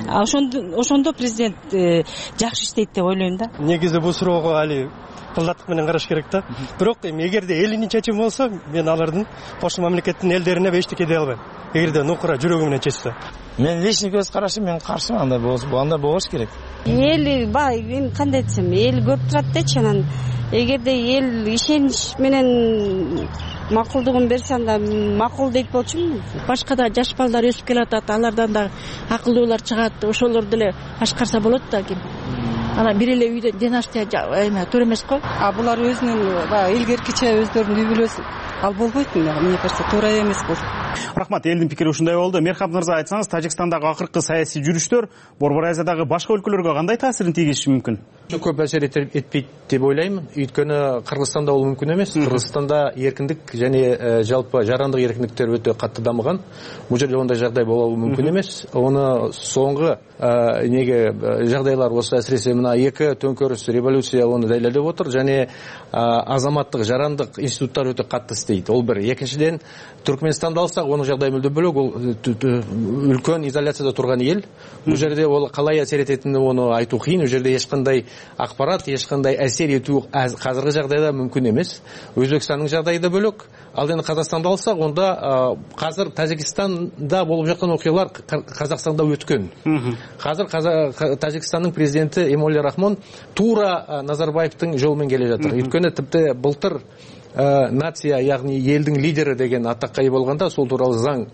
T: Ошондо президент жакшы иштейт деп ойлойм да.
U: Негизи бул суроого али кылдаттык менен караш керек да. Бирок эми эгерде элинин чечими болсо, мен алардын кошмо мамлекеттин элдерине эчтеке дей албайм. Эгерде нукура жүрөгү менен чечсе.
V: Мен личный көз карашым, мен каршымын, андай болсо, андай болуш керек.
W: Эл бай, кандай десем, эл көп турат дечи, анан эгерде эл ишенич менен макулдугун берсе, анда макул дейт болчумун. Башка да жаш балдар өсүп келатат, алардан да акылдуулар чыгат, ошолор деле башкарса болот да ким. Анан бир эле үйдө династия эме туура эмес го.
T: А булар өзүнүн баягы илгеркиче өздөрүнүн үй бүлөсү ал болбойт, мне кажется, туура эмес бул.
F: Рахмат, элдин пикири ушундай болду. Мерхат мырза, айтсаңыз, Тажикстандагы акыркы саясий жүрүштөр Борбор Азиядагы башка өлкөлөргө кандай таасирин тийгизиши мүмкүн?
I: Көп әсер этпейт деп ойлаймын. Өйткөнү Кыргызстанда бул мүмкүн эмес. Кыргызстанда эркиндик жана жалпы жарандык эркиндиктер өтө катты дамыган. Бул жерде ондай жагдай болобу мүмкүн эмес. Оны соңгы неге жагдайлар болсо, әсиресе мына эки төңкөрүс революция оны далилдеп отур, жана азаматтык жарандык институттар өтө катты иштейт. Ол бир. Экинчиден, Түркмөнстанды алсак, онун жагдайы мүлдө бөлөк. Ол үлкөн изоляцияда турган эл. Бул жерде ол калай әсер этетинин оны айтуу кыйын. Бул жерде эч кандай акпарат, эч кандай әсер этүү азыркы жагдайда мүмкүн эмес. Өзбекстандын жагдайы да бөлөк. Ал эми Казакстанды алсак, онда казыр Тажикстанда болуп жаткан окуялар Казакстанда өткөн. Казыр Тажикстандын президенти Эмомали Рахмон туура Назарбаевдин жолу менен келе жатыр. Өйткөнү типти былтыр нация, ягни элдин лидери деген атакка ээ болгондо, сол тууралуу заң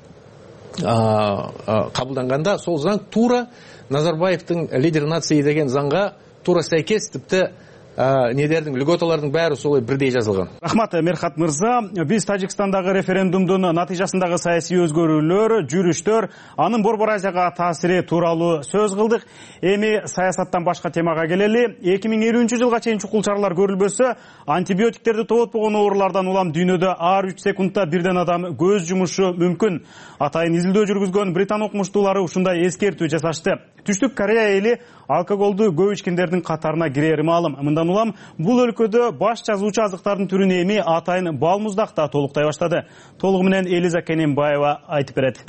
I: кабылданганда, сол заң туура Назарбаевдин лидер нации деген заңга туура сайкес, типти недердин льготалардын баары солой бирдей жазылган.
F: Рахмат Мерхат мырза, биз Тажикстандагы референдумдун натыйжасындагы саясий өзгөрүүлөр, жүрүштөр, анын Борбор Азияга таасири тууралуу сөз кылдык. Эми саясаттан башка темага келели. эки миң элүүнчү жылга чейин чукул чаралар көрүлбөсө, антибиотиктерди тоботпогон оорулардан улам дүйнөдө ар үч секундта бирден адам көз жумушу мүмкүн. Атайын изилдөө жүргүзгөн Британ окумуштуулары ушундай эскертүү жасашты. Түштүк Корея эли алкоголду көп ичкендердин катарына кирери маалым. Мындан улам бул өлкөдө баш жазуучу азыктардын түрүн эми атайын балмуздак да толуктай баштады. Толугу менен Элиза Кененбаева айтып берет.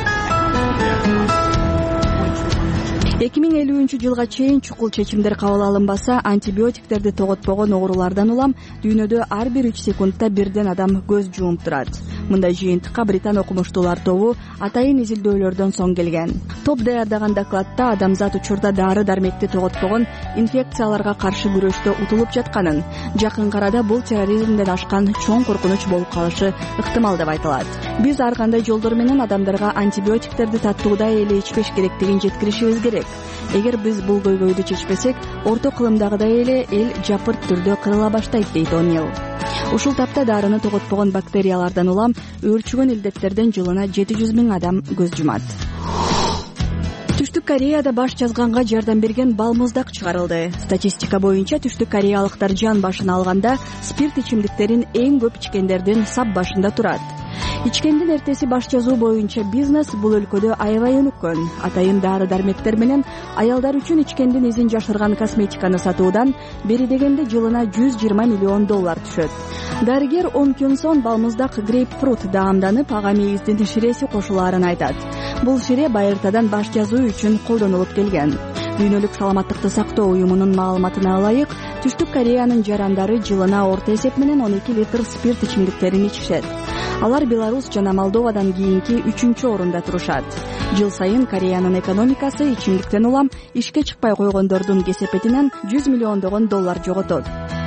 R: эки миң элүүнчү жылга чейин чукул чечимдер кабыл алынбаса, антибиотиктерди тоготпогон оорулардан улам дүйнөдө ар бир үч секундта бирден адам көз жумуп турат. Мындай жыйынтыкка Британ окумуштуулар тобу атайын изилдөөлөрдөн соң келген. Топ даярдаган докладта адамзат учурда дары дармекти тоготпогон инфекцияларга каршы күрөштө утулуп жатканын, жакын арада бул терроризмден ашкан чоң коркунуч болуп калышы ыктымал деп айтылат. Биз ар кандай жолдор менен адамдарга антибиотиктерди таттуудай эле ичпеш керектигин жеткиришибиз керек. Эгер биз бул көйгөйдү чечпесек, орто кылымдагыдай эле эл жапырт түрдө кырыла баштайт, дейт О'Нил. Ушул тапта дарыны тоготпогон бактериялардан улам өөрчүгөн илдеттерден жылына жети жүз миң адам көз жумат. Түштүк Кореяда баш жазганга жардам берген балмуздак чыгарылды. Статистика боюнча Түштүк кореялыктар жан башына алганда спирт ичимдиктерин эң көп ичкендердин сап башында турат. Ичкендин эртеси баш жазуу боюнча бизнес бул өлкөдө аябай өнүккөн. Атайын дары дармектер менен аялдар үчүн ичкендин изин жашырган косметиканы сатуудан бери дегенде жылына жүз жыйырма миллион доллар түшөт. Дарыгер Он Кюнсон балмуздак грейпфрут даамданып, ага мейиздин ширеси кошулаарын айтат. Бул шире байыртадан баш жазуу үчүн колдонулуп келген. Дүйнөлүк саламаттыкты сактоо уюмунун маалыматына ылайык, Түштүк Кореянын жарандары жылына орто эсеп менен он эки литр спирт ичимдиктерин ичишет. Алар Беларусь жана Молдовадан кийинки үчүнчү орунда турушат. Жыл сайын Кореянын экономикасы ичимдиктен улам ишке чыкпай койгондордун кесепетинен жүз миллиондогон доллар жоготот.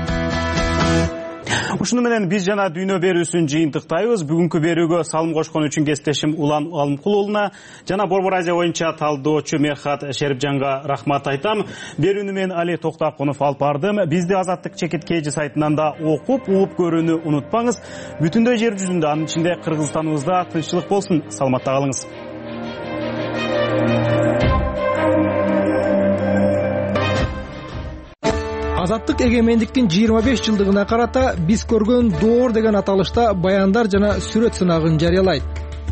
F: Ушуну менен биз жана дүйнө берүүсүн жыйынтыктайбыз. Бүгүнкү берүүгө салым кошкон үчүн кесиптешим Улан Алымкулуулуна жана Борбор Азия боюнча талдоочу Мерхат Шерипжанга рахмат айтам. Берүүнү мен Али Токтакунов алып бардым. Бизди Азаттык чекит кж сайтынан да окуп, угуп көрүүнү унутпаңыз. Бүтүндөй жер жүзүндө, анын ичинде Кыргызстаныбызда тынччылык болсун. Саламатта калыңыз.
I: азаттык эгемендиктин жыйырма беш жылдыгына карата биз көргөн доор деген аталышта баяндар жана сүрөт сынагын жарыялайт.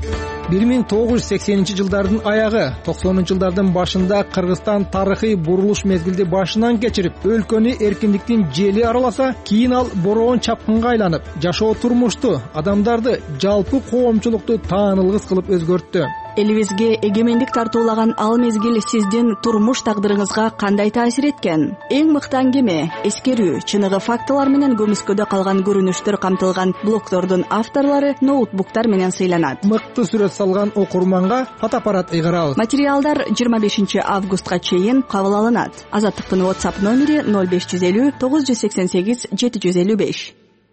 I: бир миң тогуз жүз сексенинчи жылдардын аягы, токсонунчу жылдардын башында Кыргызстан тарыхый бурулуш мезгилди башынан кечирип, өлкөнү эркиндиктин жели араласа, кийин ал бороон чапкынга айланып, жашоо турмушту, адамдарды, жалпы коомчулукту таанылгыс кылып өзгөрттү.
R: Элибизге эгемендик тартуулаган ал мезгил сиздин турмуш тагдырыңызга кандай таасир эткен? Эң мыкты аңгеме, эскерүү, чыныгы фактылар менен көмүскөдө калган көрүнүштөр камтылган блогдордун авторлору ноутбуктар менен сыйланат.
I: Мыкты сүрөт салган окурманга фотоаппарат ыйгарабыз.
R: Материалдар жыйырма бешинчи августка чейин кабыл алынат. Азаттыктын WhatsApp номери ноль беш жүз элүү тогуз жүз сексен сегиз жети жүз элүү беш.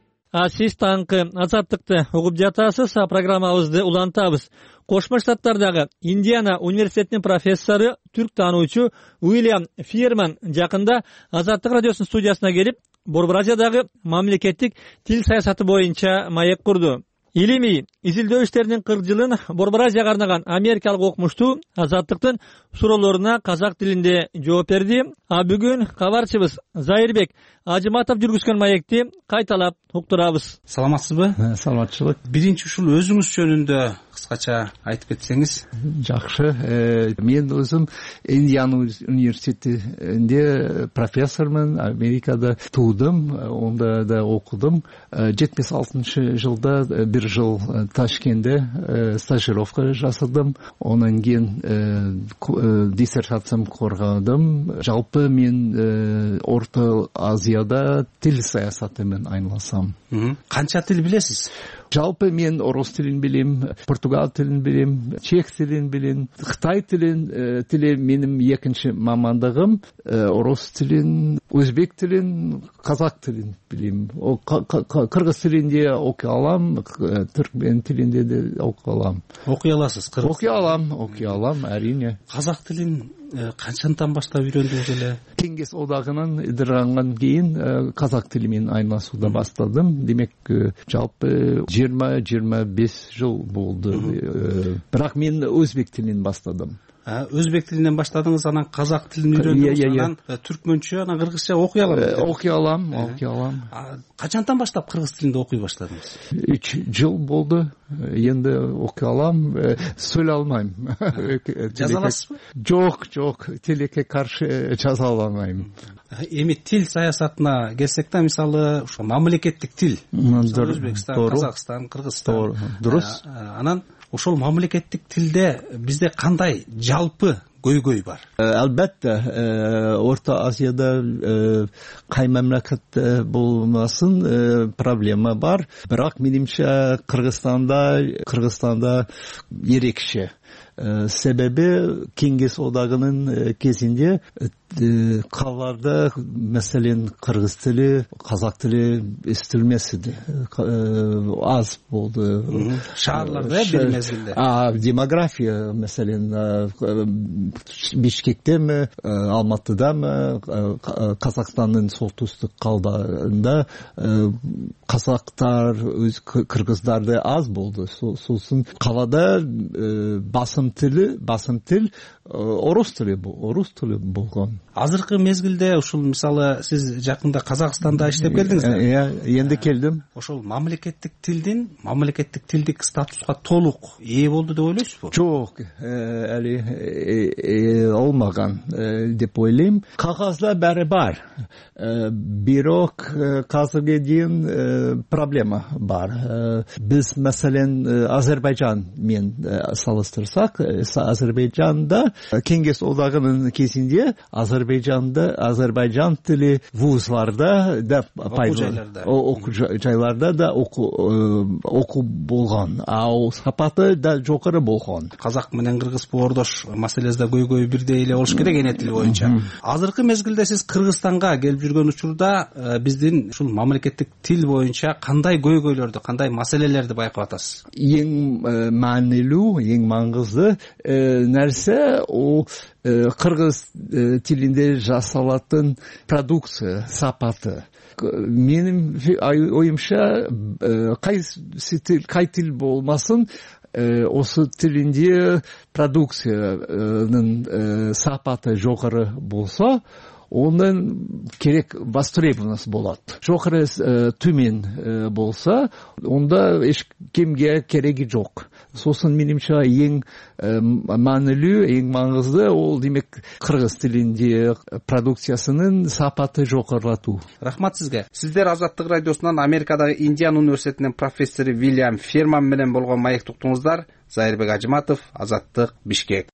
A: А сиз таңкы Азаттыкты угуп жатасыз. Программабызды улантабыз. Кошмо Штаттардагы Индиана университетинин профессору, түрк таануучу Уильям Фирман жакында Азаттык радиосунун студиясына келип, Борбор Азиядагы мамлекеттик тил саясаты боюнча маек курду. Илимий изилдөө иштеринин кырк жылын Борбор Азияга арнаган америкалык окумуштуу Азаттыктын суроолоруна казак тилинде жооп берди. А бүгүн кабарчыбыз Зайырбек Ажыматов жүргүзгөн маекти кайталап уктурабыз.
E: Саламатсызбы?
G: Саламатчылык.
E: Биринчи ушул өзүңүз жөнүндө кыскача айтып кетсеңиз.
G: Жакшы. Мен өзүм Индиана университетинде профессормун. Америкада туудум, онда да окудум. жетимиш алтынчы жылда бир жыл Ташкентте стажировка жасадым. Онан кийин диссертациям коргодум. Жалпы мен Орто Азияда тил саясаты менен айналасам.
E: Канча тил билесиз?
G: Жалпы мен орус тилин билем, португал тилин билем, чех тилин билем, кытай тилин, тили менин экинчи мамандыгым, орус тилин, өзбек тилин, казак тилин билем. Кыргыз тилинде окуй алам, түркмен тилинде де окуй алам.
E: Окуй аласыз?
G: Окуй алам, окуй алам, әрине.
E: Казак тилин канчадан баштап үйрөндүңүз эле?
G: Кеңес одагынан ыдыргандан кийин казак тили менен айналышууга баштадым. Демек, жалпы жыйырма жыйырма беш жыл болду. Бирок мен өзбек тилинен баштадым.
E: Өзбек тилинен баштадыңыз, анан казак тилин үйрөндүңүз, анан түркмөнчө, анан кыргызча окуй алам.
G: Окуй алам, окуй алам.
E: Качандан баштап кыргыз тилинде окуй баштадыңыз?
G: үч жыл болду. Энди окуй алам, сөйлөй албайм.
E: Жаза аласызбы?
G: Жок, жок, тилекке каршы жаза албайм.
E: Эми тил саясатына келсек да, мисалы, ушу мамлекеттик тил. Өзбекстан, Казакстан, Кыргызстан.
G: Дурус.
E: Анан ошол мамлекеттик тилде бизде кандай жалпы көйгөй бар?
G: Албетте, Орто Азияда кай мамлекетте болмасын проблема бар. Бирок менимче Кыргызстанда, Кыргызстанда ерекше. Себеби Кеңес одагынын кезинде калаларда маселен кыргыз тили, казак тили эстелмеси аз болду.
E: Шаарларда бир мезгилде.
G: А демография маселен Бишкектеби, Алматыдамы, Казакстандын солтүстүк калдарында казактар, кыргыздарды аз болду. Сосын калада басым тили, басым тил орус тили, орус тили болгон.
E: Азыркы мезгилде ушул мисалы сиз жакында Казакстанда иштеп келдиңиз.
G: Э, энди келдим.
E: Ошол мамлекеттик тилдин, мамлекеттик тилдик статуска толук ээ болду деп ойлойсузбу?
G: Жок, али олмаган деп ойлойм. Кагазда баары бар. Бирок казырга чейин проблема бар. Биз маселен Азербайжан мен салыштырсак, Азербайжанда Кеңес одагынын кезинде Азербайжанда Азербайжан тили вузларда да окуу жайларда да окуу болгон, а сапаты да жокору болгон.
E: Казак менен кыргыз боордош маселесинде көйгөй бирдей эле болуш керек эне тил боюнча. Азыркы мезгилде сиз Кыргызстанга келип жүргөн учурда биздин ушул мамлекеттик тил боюнча кандай көйгөйлөрдү, кандай маселелерди байкап атасыз?
G: Эң маанилүү, эң маңызды нерсе о кыргыз тилинде жасалатын продукция сапаты. Менин оюмча кайсы тил, кай тил болмасын, осы тилинде продукциянын сапаты жогору болсо, онун керек востребованность болот. Жокору төмөн болса, онда эч кимге кереги жок. Сосын менимче эң маанилүү, эң маңызды ол демек кыргыз тилинде продукциясынын сапаты жогорулатуу.
E: Рахмат сизге. Сиздер Азаттык радиосунан Америкадагы Индиана университетинин профессору Вильям Ферман менен болгон маек туктуңуздар. Зайырбек Ажыматов, Азаттык, Бишкек.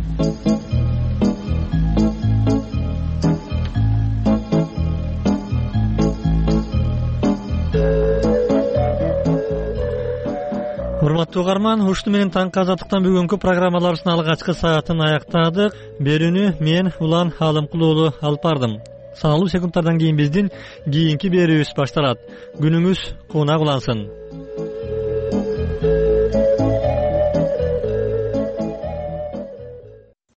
A: Урматтуу угарман, ушуну менен таңкы Азаттыктан бүгүнкү программаларыбыздын алгачкы саатын аяктадык. Берүүнү мен Улан Алымкул уулу алып бардым. Саналуу секундтардан кийин биздин кийинки берүүбүз башталат. Күнүңүз кунак улансын.